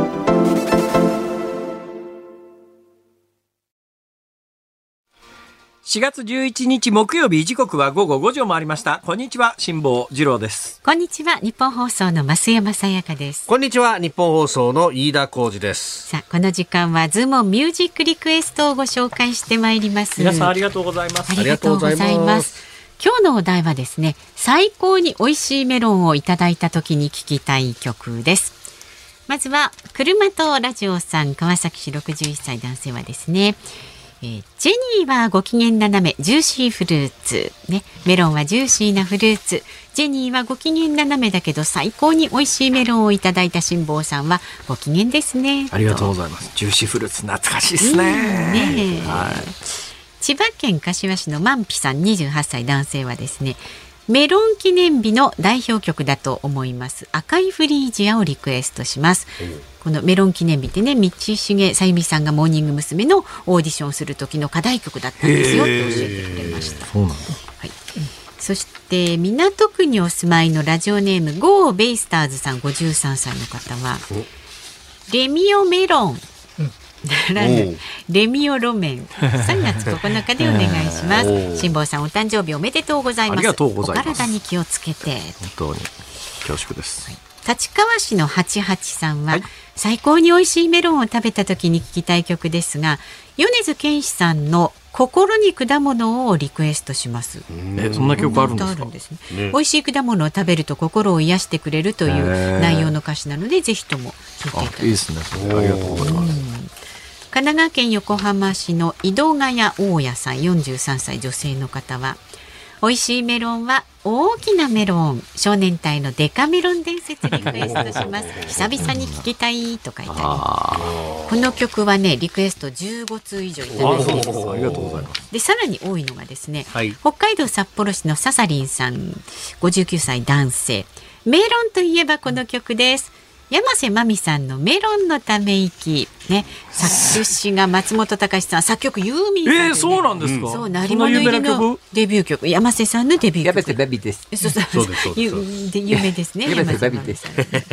しがつじゅういちにち木曜日、時刻は午後ごじを回りました。こんにちは、辛坊治郎です。 こんにちは、日本放送の増山さやかです。 こんにちは、日本放送の飯田浩司です。 さあ、この時間はズームオンミュージックリクエストをご紹介してまいります。 皆さんありがとうございます。 ありがとうございます。今日のお題はですね、最高に美味しいメロンをいただいた時に聴きたい曲です。まずは車とラジオさん、川崎市ろくじゅういっさい男性はですね、えー、ジェニーはご機嫌斜めジューシーフルーツ、ね、メロンはジューシーなフルーツ、ジェニーはご機嫌斜めだけど最高に美味しいメロンをいただいた辛坊さんはご機嫌ですね。 ありがとうございます。ジューシーフルーツ懐かしいですね。ね、 はい、千葉県柏市のマンピさんにじゅうはっさい男性はですね、 メロン記念日の代表曲だと思います赤いフリージアをリクエストします。このメロン記念日ってね、道重さゆみさんがモーニング娘。のオーディションする時の課題曲だったんですよって教えてくれました。 そうなんだ、 はい、そして港区にお住まいのラジオネームゴーベイスターズさんごじゅうさんさいの方はレミオメロンならぬレミオロメンさんがつここのかでお願いします辛坊さんお誕生日おめでとうございます。 ありがとうございます。 お体に気をつけて。 本当に恐縮です、はい、 立川市のはちはちさんは、 はい、 最高に美味しいメロンを食べた時に聞きたい曲ですが米津玄師さんの心に果物をリクエストします。 えそんな曲あるんですか。 あるんですね。ね、美味しい果物を食べると心を癒してくれるという内容の歌詞なのでぜひとも聞いていただきたい。 いいですね。ありがとうございます。 神奈川県横浜市の井戸ヶ谷大家さんよんじゅうさんさい女性の方は美味しいメロンは大きなメロン少年隊のデカメロン伝説リクエストします久々に聞きたいと書いてある。この曲はねリクエストじゅうごつう以上いただいています。 ありがとうございます。 でさらに多いのがですね、 はい、 北海道札幌市のササリンさんごじゅうきゅうさい男性メロンといえばこの曲です。山瀬まみさんのメロンのため息、ね、作詞が松本隆さん作曲ユーミンさんで、ね、 えー、そうなんですか。 そう鳴り物入りのデビュー曲山瀬さんのデビュー曲やべてベビーです。 そうそうそうです有名ですねやべてベビーです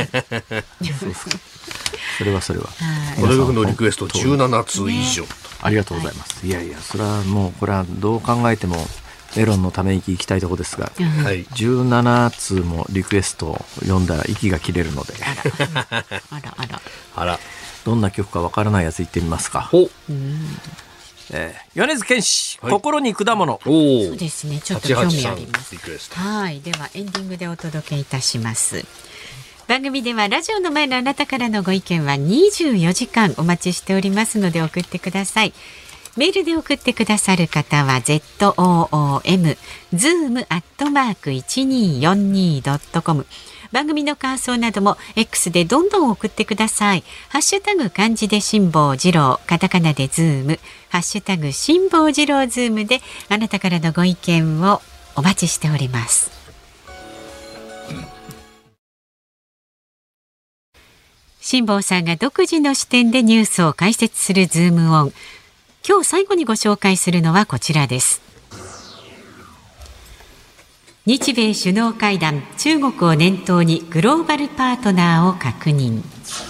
それはそれはこの曲のリクエストじゅうななつ以上、ね、 ありがとうございます、はい、いやいやそれはもうこれはどう考えてもメロンのため息行きたいところですが、はい、じゅうななつもリクエストを読んだら息が切れるのであらあらあらあらどんな曲かわからないやつ言ってみますか。 お、 えー、米津玄師、はい、心に果物。 おそうですねちょっと興味あります。はいではエンディングでお届けいたします。番組ではラジオの前のあなたからのご意見はにじゅうよじかんお待ちしておりますので送ってください。メールで送ってくださる方は ズーム ズーム アットマーク いちにーよんにー ドットコム 番組の感想なども X でどんどん送ってください。ハッシュタグ漢字で辛坊治郎カタカナでズームハッシュタグ辛坊治郎ズームであなたからのご意見をお待ちしております。辛坊さんが独自の視点でニュースを解説するズームオン。今日最後にご紹介するのはこちらです。日米首脳会談、中国を念頭にグローバルパートナーを確認。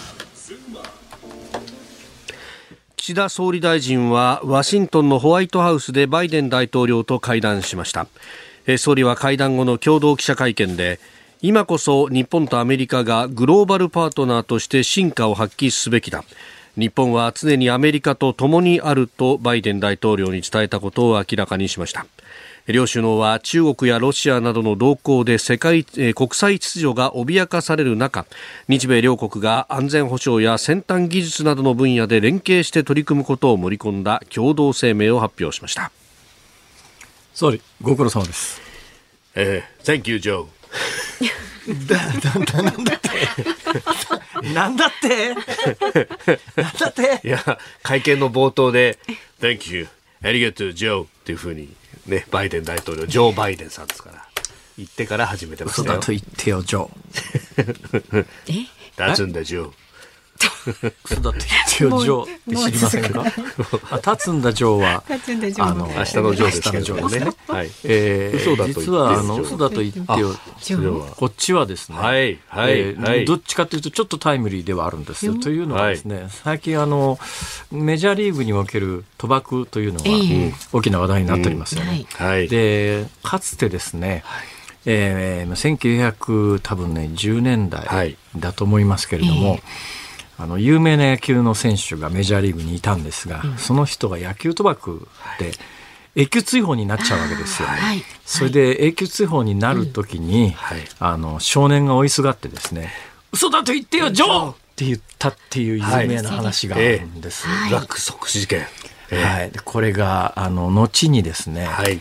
岸田総理大臣はワシントンのホワイトハウスでバイデン大統領と会談しました。総理は会談後の共同記者会見で今こそ日本とアメリカがグローバルパートナーとして真価を発揮すべきだ。日本は常にアメリカと共にあるとバイデン大統領に伝えたことを明らかにしました。両首脳は中国やロシアなどの動向で世界、えー、国際秩序が脅かされる中、日米両国が安全保障や先端技術などの分野で連携して取り組むことを盛り込んだ共同声明を発表しました。 総理ご苦労様です。 えー、Thank you, Joe だだだなんだってなんだってなんだっていや会見の冒頭で Thank you ありがとう Joe っていう風にねバイデン大統領ジョー・バイデンさんですから言ってから始めてましたよ。 嘘だと言ってよジョーえ立つんだジョー嘘だと言ってよジョーって知りませんか。あ立つんだジョーはあの明日のジョーですけどね、はいえー、 嘘だと実はあの嘘だと言ってよこっちはですね、 はいはいえーはい、どっちかというとちょっとタイムリーではあるんですよ。というのはですね、はい、最近あのメジャーリーグにおける賭博というのが大きな話題になっておりますよね、うんはい、でかつてですね、はいえー、せんきゅうひゃく多分ねじゅうねんだいだと思いますけれども、はいあの有名な野球の選手がメジャーリーグにいたんですが、うん、その人が野球賭博で永久追放になっちゃうわけですよね、はい、それで永久追放になるときに、うんはい、あの少年が追いすがってですね嘘だと言ってよジョーって言ったっていう有名な話があるんです、 はいえー、落即死事件、 えーはい、でこれがあの後にですね、はい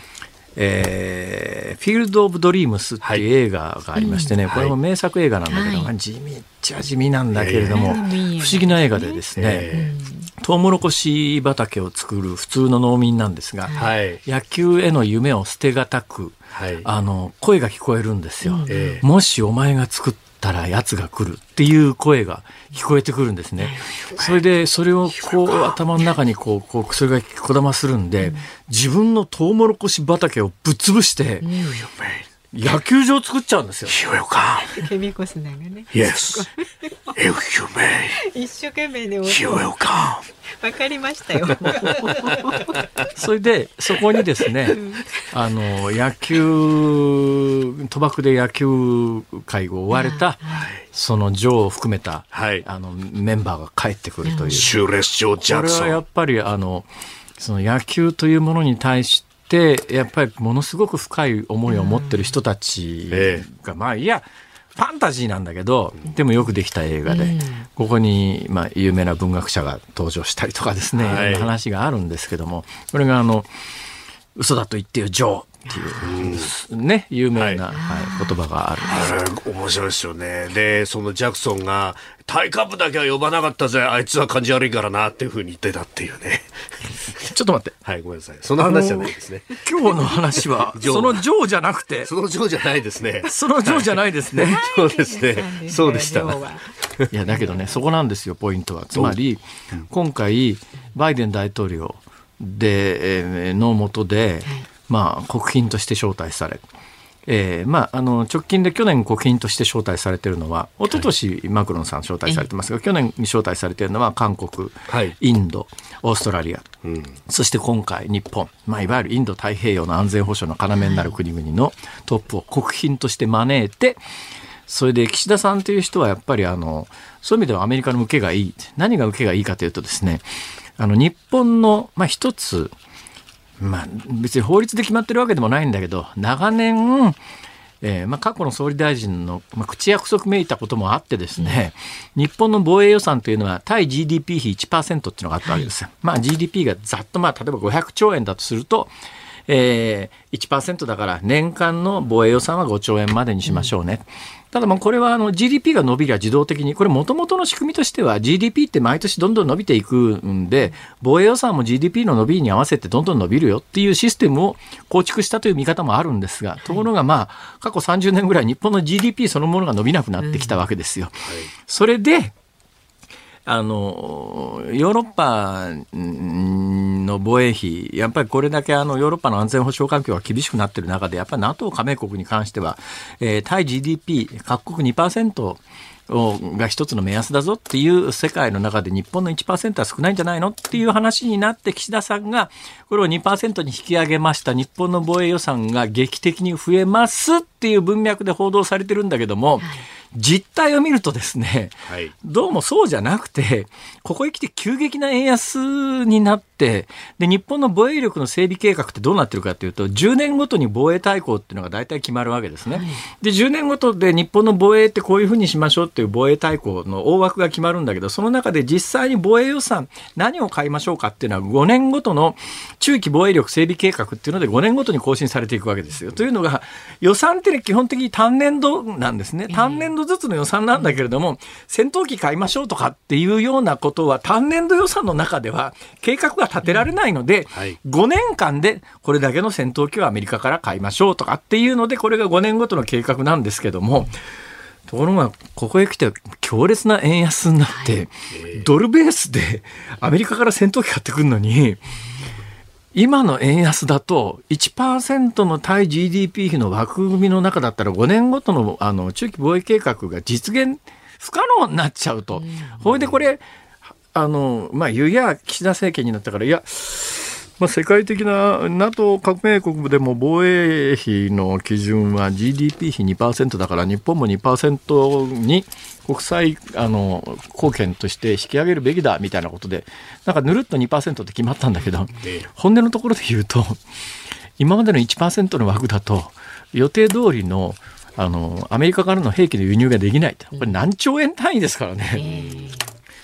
えー、フィールド・オブ・ドリームスっていう映画がありましてね、はい、これも名作映画なんだけど、はい、地味っちゃ地味なんだけれども、えー、不思議な映画でですね、えー、トウモロコシ畑を作る普通の農民なんですが、はい、野球への夢を捨てがたく、はい、あの声が聞こえるんですよ、えー、もしお前が作ったら奴が来るっていう声が聞こえてくるんですね。それでそれをこう頭の中にこう、こうそれがこだまするんで、自分のトウモロコシ畑をぶっ潰して野球場を作っちゃうんですよ。 ケミコスナがね。 Yes. If you may. 一生懸命で。 You will come. わかりましたよ。 それでそこにですね、うん、あの野球賭博で野球界を追われたそのジョーを含めた、はい、あのメンバーが帰ってくるという。 シューレス・ジョー・ジャクソン。 これはやっぱりあのその野球というものに対してやっぱりものすごく深い思いを持ってる人たちが、うんええ、まあいやファンタジーなんだけどでもよくできた映画で、うん、ここに、まあ、有名な文学者が登場したりとかですね、はい、いろんな話があるんですけども、これがあの嘘だと言ってよジョーっていう、うん、ね有名な、はいはい、言葉があるんです。あれ面白いですよね。でそのジャクソンがタイカップだけは呼ばなかったぜあいつは感じ悪いからなっていう風に言ってたっていうね。 ちょっと待って、 はい、ごめんなさい、その話じゃないですね。 今日の話はそのジョーじゃなくてそのジョーじゃないですね。 そのジョーじゃないですね。 そうですね、そうでした。 いやだけどねそこなんですよポイントは。つまり、うん、今回バイデン大統領で、えー、の下で、はい、まあ、国賓として招待され、えーまあ、あの直近で去年国賓として招待されているのは一昨年マクロンさん招待されてますが、はい、去年に招待されているのは韓国、はい、インド、オーストラリア、うん、そして今回日本、まあ、いわゆるインド太平洋の安全保障の要になる国々のトップを国賓として招いて、それで岸田さんという人はやっぱりあのそういう意味ではアメリカの受けがいい。何が受けがいいかというとですね、あの日本の、まあ、一つ、まあ、別に法律で決まってるわけでもないんだけど長年、えーまあ、過去の総理大臣の、まあ、口約束めいたこともあってですね、日本の防衛予算というのは対 ジーディーピー 比 いちパーセント っていうのがあったわけですよ、はい。まあ、ジーディーピー がざっと、まあ、例えばごひゃくちょうえんだとすると、えー、いちパーセント だから年間の防衛予算はごちょうえんまでにしましょうね、うん。ただもうこれはあの ジーディーピー が伸びりゃ自動的に、これもともとの仕組みとしては ジーディーピー って毎年どんどん伸びていくんで、防衛予算も ジーディーピー の伸びに合わせてどんどん伸びるよっていうシステムを構築したという見方もあるんですが、ところがまあ過去さんじゅうねんぐらい日本の ジーディーピー そのものが伸びなくなってきたわけですよ。それであのヨーロッパの防衛費やっぱりこれだけあのヨーロッパの安全保障環境が厳しくなっている中でやっぱり ナトー 加盟国に関しては、えー、対 ジーディーピー 各国 にパーセント が一つの目安だぞっていう世界の中で日本の いちパーセント は少ないんじゃないのっていう話になって岸田さんがこれを にパーセント に引き上げました。日本の防衛予算が劇的に増えますっていう文脈で報道されてるんだけども、はい、実態を見るとですね、はい、どうもそうじゃなくてここへ来て急激な円安になって、で日本の防衛力の整備計画ってどうなってるかというとじゅうねんごとに防衛大綱っていうのが大体決まるわけですね、はい、でじゅうねんごとで日本の防衛ってこういうふうにしましょうっていう防衛大綱の大枠が決まるんだけど、その中で実際に防衛予算何を買いましょうかっていうのはごねんごとの中期防衛力整備計画っていうのでごねんごとに更新されていくわけですよ。というのが予算って、ね、基本的に単年度なんですね。単年度ずつの予算なんだけれども、戦闘機買いましょうとかっていうようなことは単年度予算の中では計画が立てられないので、はい、ごねんかんでこれだけの戦闘機をアメリカから買いましょうとかっていうのでこれがごねんごとの計画なんですけども、ところがここへ来て強烈な円安になって、はい、ドルベースでアメリカから戦闘機買ってくるのに今の円安だと いちパーセント の対 ジーディーピー 比の枠組みの中だったらごねんごと の, あの中期防衛計画が実現不可能になっちゃうと。ほいでこれあの、まあ、言うや岸田政権になったからいや、まあ、世界的な ナトー 加盟国でも防衛費の基準は ジーディーピー 比 にパーセント だから日本も にパーセント に国際あの貢献として引き上げるべきだみたいなことでなんかぬるっと にパーセント って決まったんだけど、本音のところで言うと今までの いちパーセント の枠だと予定通りのあのアメリカからの兵器の輸入ができない。これ何兆円単位ですからね。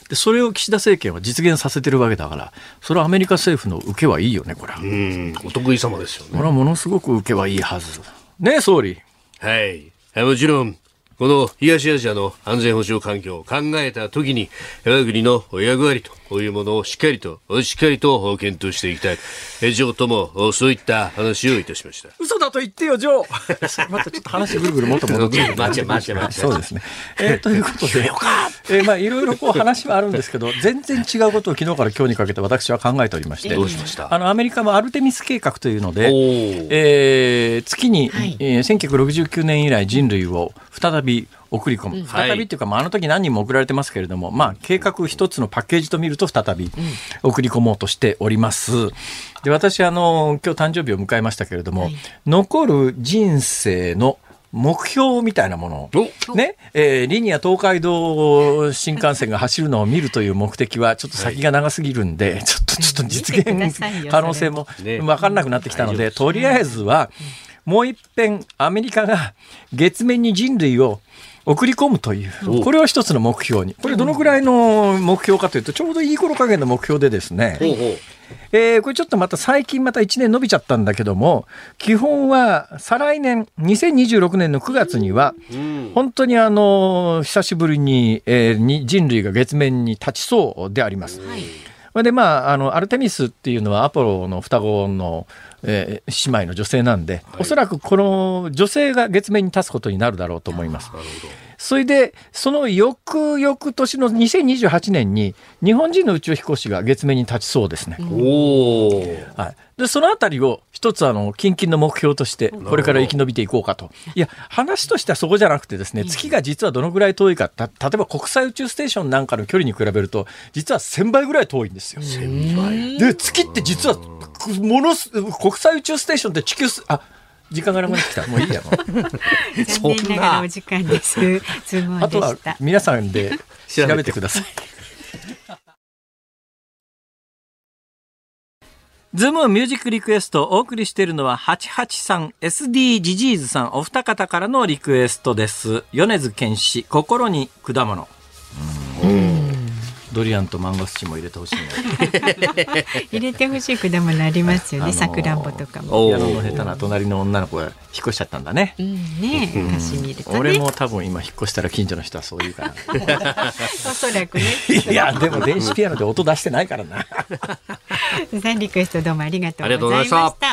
でそれを岸田政権は実現させてるわけだから、それはアメリカ政府の受けはいいよね、これは。 うん、お得意様ですよね。 これはものすごく受けはいいはずね、総理。 はい、もちろんこの東アジアの安全保障環境を考えたときに、我が国の役割というものをしっかりとしっかりと検討していきたい。えジョーともそういった話をいたしました。 嘘だと言ってよ、ジョー。またちょっと話ぐるぐるもっと戻ってくる。 待ち待ち待ち。 そうですね。えー、ということで、えー、まあいろいろこう話はあるんですけど、全然違うことを昨日から今日にかけて私は考えておりまして、 どうしました？ あのアメリカもアルテミス計画というので、えー、月に、はい、えー、せんきゅうひゃくろくじゅうきゅうねん以来人類を再び送り込む、再びっていうか、まあ、あの時何人も送られてますけれども、まあ、計画一つのパッケージと見ると再び送り込もうとしております。で、私あの今日誕生日を迎えましたけれども、はい、残る人生の目標みたいなものを、ね、えー、リニア東海道新幹線が走るのを見るという目的はちょっと先が長すぎるんで、はい、ちょっとちょっと実現可能性も分からなくなってきたので、とりあえずはもう一遍アメリカが月面に人類を送り込むという、これを一つの目標に。これどのぐらいの目標かというと、ちょうどいい頃加減の目標でですね、えー、これちょっとまた最近またいちねん伸びちゃったんだけども、基本は再来年にせんにじゅうろくねんのくがつには本当にあの久しぶりに、えー、に人類が月面に立ちそうであります。はい、でまあ、あのアルテミスっていうのはアポロの双子の、えー、姉妹の女性なんで、はい、おそらくこの女性が月面に立つことになるだろうと思います。なるほど。それでその翌々年のにせんにじゅうはちねんに日本人の宇宙飛行士が月面に立ちそうですね。おー、はい、でそのあたりを一つあの近々の目標としてこれから生き延びていこうかと。いや話としてはそこじゃなくてですね、月が実はどのぐらい遠いか、た例えば国際宇宙ステーションなんかの距離に比べると実はせんばいぐらい遠いんですよ。せんばいで月って実はものす国際宇宙ステーションって地球すあ時間がなくなってきた。もういいやもう残念ながらお時間です。 あとは皆さんで調べてください。ズームミュージックリクエストをお送りしているのははちはちさん エスディー ジジーズさんお二方からのリクエストです。米津玄師心に果物。うん、ドリアンとマンゴスチンも入れてほしいね。 入れてほしい果物ありますよね。さくらんぼとかも。 ピアノの下手な隣の女の子が引っ越しちゃったんだね。うんね、 うん、歌詞見るとね。 俺も多分今引っ越したら近所の人はそう言うから。 おそらくね。 いやでも電子ピアノで音出してないからな。 さんリクエストどうもありがとうございました。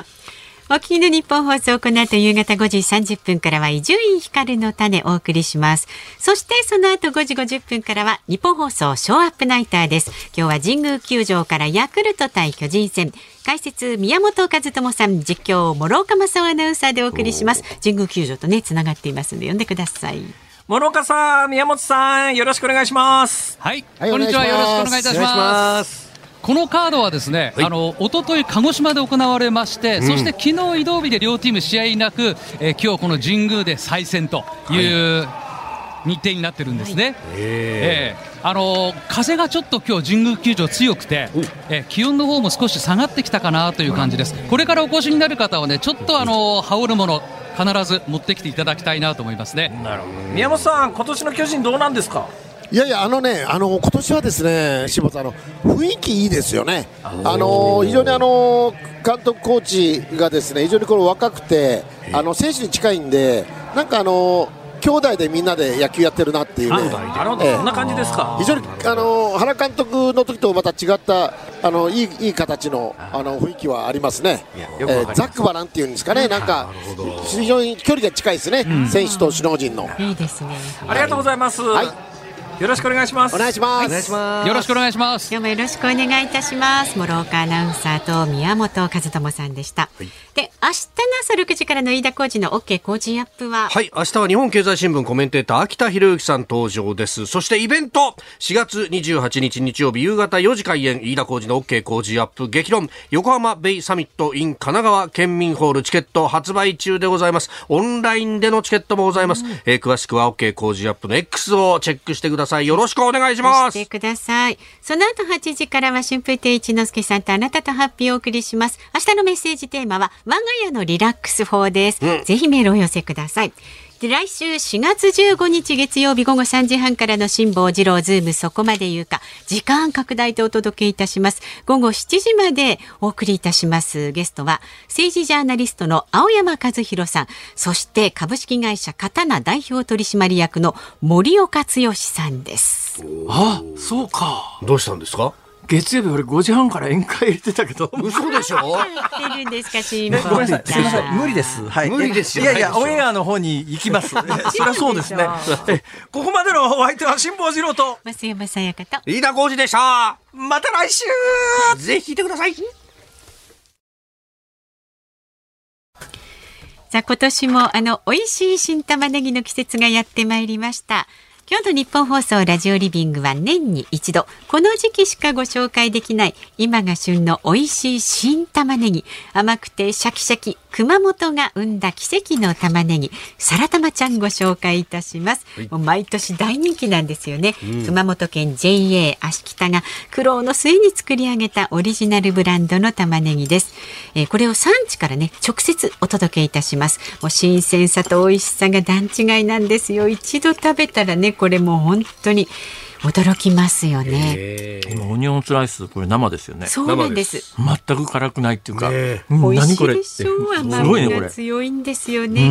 お聞きの日本放送、この後夕方ごじさんじゅっぷんからは伊集院光の種をお送りします。そしてその後ごじごじゅっぷんからは日本放送ショーアップナイターです。今日は神宮球場からヤクルト対巨人戦、解説宮本和智さん、実況諸岡正夫アナウンサーでお送りします。神宮球場とねつながっていますので呼んでください。 諸岡さん、宮本さん、よろしくお願いします。 はい、はい、こんにちは、よろしくお願いいたします。このカードはですね、はい、あの一昨日鹿児島で行われまして、うん、そして昨日移動日で両チーム試合なく、えー、今日この神宮で再戦という日程になってるんですね。はい、えー、あの風がちょっと今日神宮球場強くて、えー、気温の方も少し下がってきたかなという感じです。これからお越しになる方はね、ちょっとあの羽織るもの必ず持ってきていただきたいなと思いますね。 なるほど。宮本さん、今年の巨人どうなんですか？ いやいや、あのね、あの今年はですね、柴田、あの雰囲気いいですよね。あの非常にあの監督コーチがですね、非常にこの若くて、あの選手に近いんで、なんかあの兄弟でみんなで野球やってるなっていうね。 なるほど、そんな感じですか。 非常にあの原監督の時とまた違ったあのいいいい形のあの雰囲気はありますね。えー、ザックバランっていうんですかね、なんか非常に距離が近いですね、うん、選手と首脳陣の。 いいですね。 ありがとうございます。はい、よろしくお願いします。 お願いします。 お願いします。よろしくお願いします。 今日もよろしくお願いいたします。諸岡アナウンサーと宮本和智さんでした。はい、で、明日の朝ろくじからの飯田浩司の OK 工事アップは、 はい、明日は日本経済新聞コメンテーター秋田博之さん登場です。そしてイベント、しがつにじゅうはちにち日曜日夕方よじ開演、飯田浩司の OK 工事アップ激論横浜ベイサミット in 神奈川県民ホール、チケット発売中でございます。オンラインでのチケットもございます。うん、えー、詳しくは OK 工事アップの X をチェックしてください。よろしくお願いします。お願いします。 してください。その後はちじからは春風亭一之輔さんとあなたとハッピーをお送りします。明日のメッセージテーマは我が家のリラックス法です。うん、ぜひメールをお寄せください。 で来週しがつじゅうごにち月曜日午後さんじはんからの辛坊治郎ズームそこまで言うか、時間拡大でお届けいたします。午後しちじまでお送りいたします。ゲストは政治ジャーナリストの青山和弘さん、そして株式会社刀代表取締役の森岡剛さんです。 あ、そうか。 どうしたんですか？ 月曜日俺ごじはんから宴会入れてたけど。 嘘でしょ？ やってるんですか、辛坊さん。 ごめんなさい、すみません、無理です。はい、 無理ですよ。 いやいや、オンエアの方に行きます。そりゃそうですね。え、ここまでのお相手は辛坊治郎と増山さやかと飯田浩司でした。 また来週ぜひ聞いてください。 さあ、今年もあの美味しい新玉ねぎの季節がやってまいりました。今日の日本放送ラジオリビングは年に一度この時期しかご紹介できない今が旬の美味しい新玉ねぎ、甘くてシャキシャキ、熊本が生んだ奇跡の玉ねぎさらたまちゃんご紹介いたします、はい、もう毎年大人気なんですよね、うん、熊本県 ジェイエー 芦北が苦労の末に作り上げたオリジナルブランドの玉ねぎです、えー、これを産地からね直接お届けいたします。もう新鮮さと美味しさが段違いなんですよ。一度食べたらね、これもう本当に驚きますよね。 今オニオンスライス、これ生ですよね。 そうなんです。 全く辛くないっていうか、 ね、うん、美味しいでしょう。甘みが強いんですよね、うん、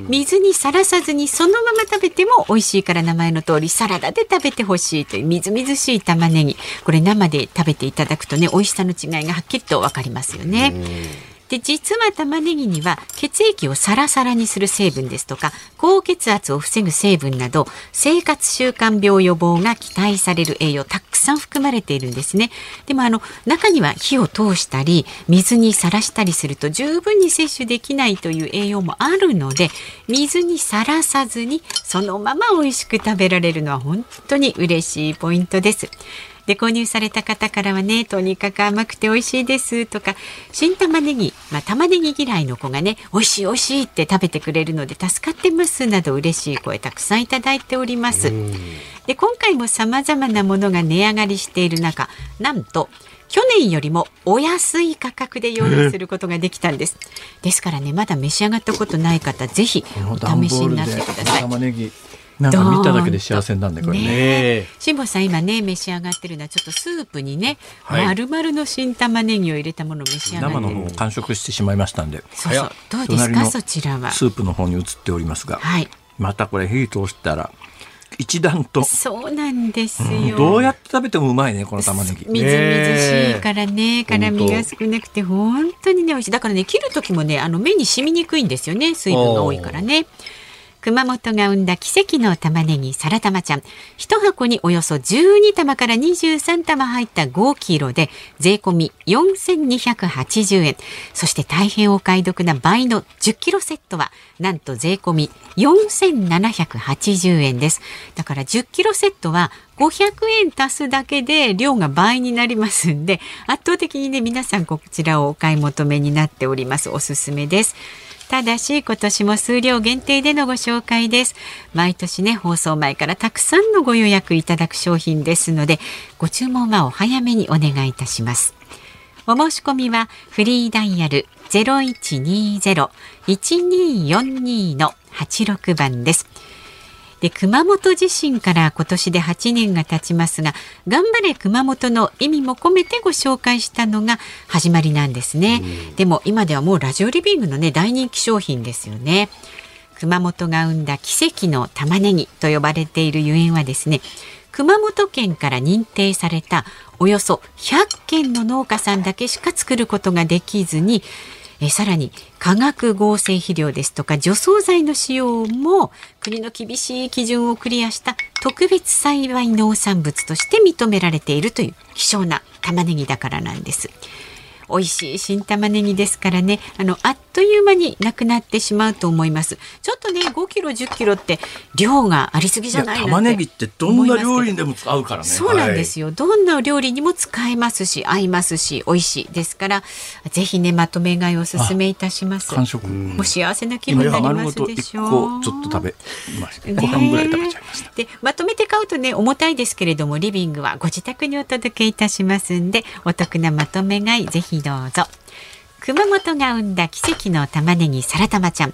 水にさらさずにそのまま食べても美味しいから、名前の通りサラダで食べてほしいというみずみずしい玉ねぎ、これ生で食べていただくとね、美味しさの違いがはっきりと分かりますよね。で実は玉ねぎには血液をサラサラにする成分ですとか高血圧を防ぐ成分など生活習慣病予防が期待される栄養たくさん含まれているんですね。でもあの中には火を通したり水にさらしたりすると十分に摂取できないという栄養もあるので、水にさらさずにそのまま美味しく食べられるのは本当に嬉しいポイントです。で購入された方からはね、とにかく甘くて美味しいですとか、新玉ねぎ、まあ、玉ねぎ嫌いの子がね、美味しい美味しいって食べてくれるので助かってますなど嬉しい声たくさんいただいております。で今回も様々なものが値上がりしている中、なんと去年よりもお安い価格で用意することができたんです。ですからね、まだ召し上がったことない方、ぜひお試しになってください。 玉ねぎなんか見ただけで幸せになるね、これね。 辛坊さん今ね召し上がってるのはちょっとスープにね、はい、丸々の新玉ねぎを入れたものを召し上がってる。 生の方を完食してしまいましたんで。 そうそう、どうですかそちらは。 スープの方に移っておりますが、 はい、 またこれ火通したら一段と。 そうなんですよ、うん、 どうやって食べてもうまいね、この玉ねぎ。 みずみずしいからね、辛みが少なくて本当にね美味しい。だからね、切る時もね、あの目に染みにくいんですよね、水分が多いからね。熊本が生んだ奇跡の玉ねぎさらたまちゃん、一箱におよそじゅうに玉からにじゅうさん玉入ったごキロで税込みよんせんにひゃくはちじゅうえん、そして大変お買い得な倍のじゅっキロセットはなんと税込みよんせんななひゃくはちじゅうえんです。だからじゅっキロセットはごひゃくえん足すだけで量が倍になりますんで、圧倒的にね皆さんこちらをお買い求めになっております。おすすめです。ただし今年も数量限定でのご紹介です。毎年ね放送前からたくさんのご予約いただく商品ですので、ご注文はお早めにお願いいたします。お申し込みはフリーダイヤル ゼロいちにゼロ いちにーよんにー のはちろくばんです。で熊本地震から今年ではちねんが経ちますが、頑張れ熊本の意味も込めてご紹介したのが始まりなんですね。でも今ではもうラジオリビングのね大人気商品ですよね。熊本が生んだ奇跡の玉ねぎと呼ばれているゆえんはですね、熊本県から認定されたおよそひゃっけんの農家さんだけしか作ることができずに、えさらに化学合成肥料ですとか除草剤の使用も国の厳しい基準をクリアした特別栽培農産物として認められているという希少な玉ねぎだからなんです。美味しい新玉ねぎですからね、あのあっという間になくなってしまうと思います。ちょっとねごキロじゅっキロって量がありすぎじゃないなって玉ねぎってどんな料理にでも使うからね。 そうなんですよ、はい、どんな料理にも使えますし合いますし美味しいですから、ぜひねまとめ買いをおすすめいたします。 完食、 もう幸せな気分になりますでしょう。 今ちょっと食べました、ご飯ぐらい食べちゃいました。 でまとめて買うとね重たいですけれども、リビングはご自宅にお届けいたしますんで、お得なまとめ買いぜひどうぞ。熊本が生んだ奇跡の玉ねぎさらたまちゃん、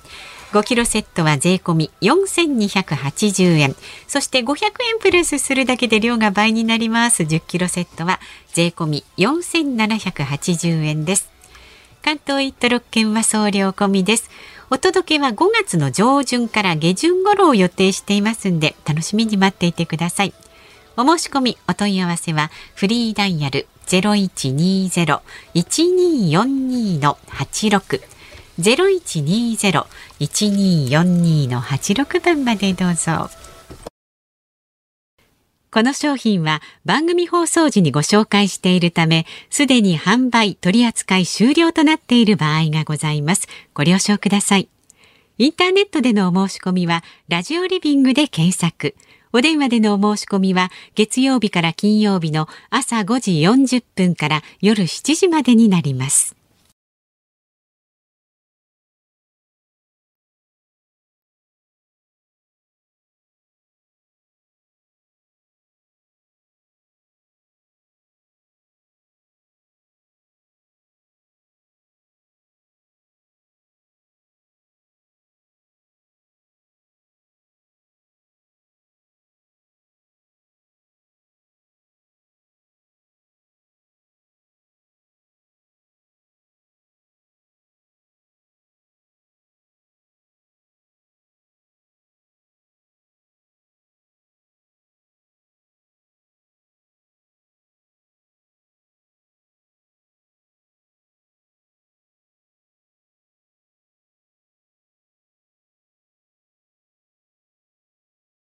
ごキロセットは税込みよんせんにひゃくはちじゅうえん、そしてごひゃくえんプラスするだけで量が倍になりますじゅっキロセットは税込みよんせんななひゃくはちじゅうえんです。関東いっ都ろっ県は送料込みです。お届けはごがつの上旬から下旬頃を予定していますんで、楽しみに待っていてください。お申し込みお問い合わせはフリーダイヤル ゼロいちにゼロ いちにーよんにー のはちろく ゼロいちにゼロ いちにーよんにー のはちろくばんまでどうぞ。この商品は番組放送時にご紹介しているため、すでに販売取扱い終了となっている場合がございます。ご了承ください。インターネットでのお申し込みはラジオリビングで検索。お電話でのお申し込みは月曜日から金曜日の朝ごじよんじゅっぷんから夜しちじまでになります。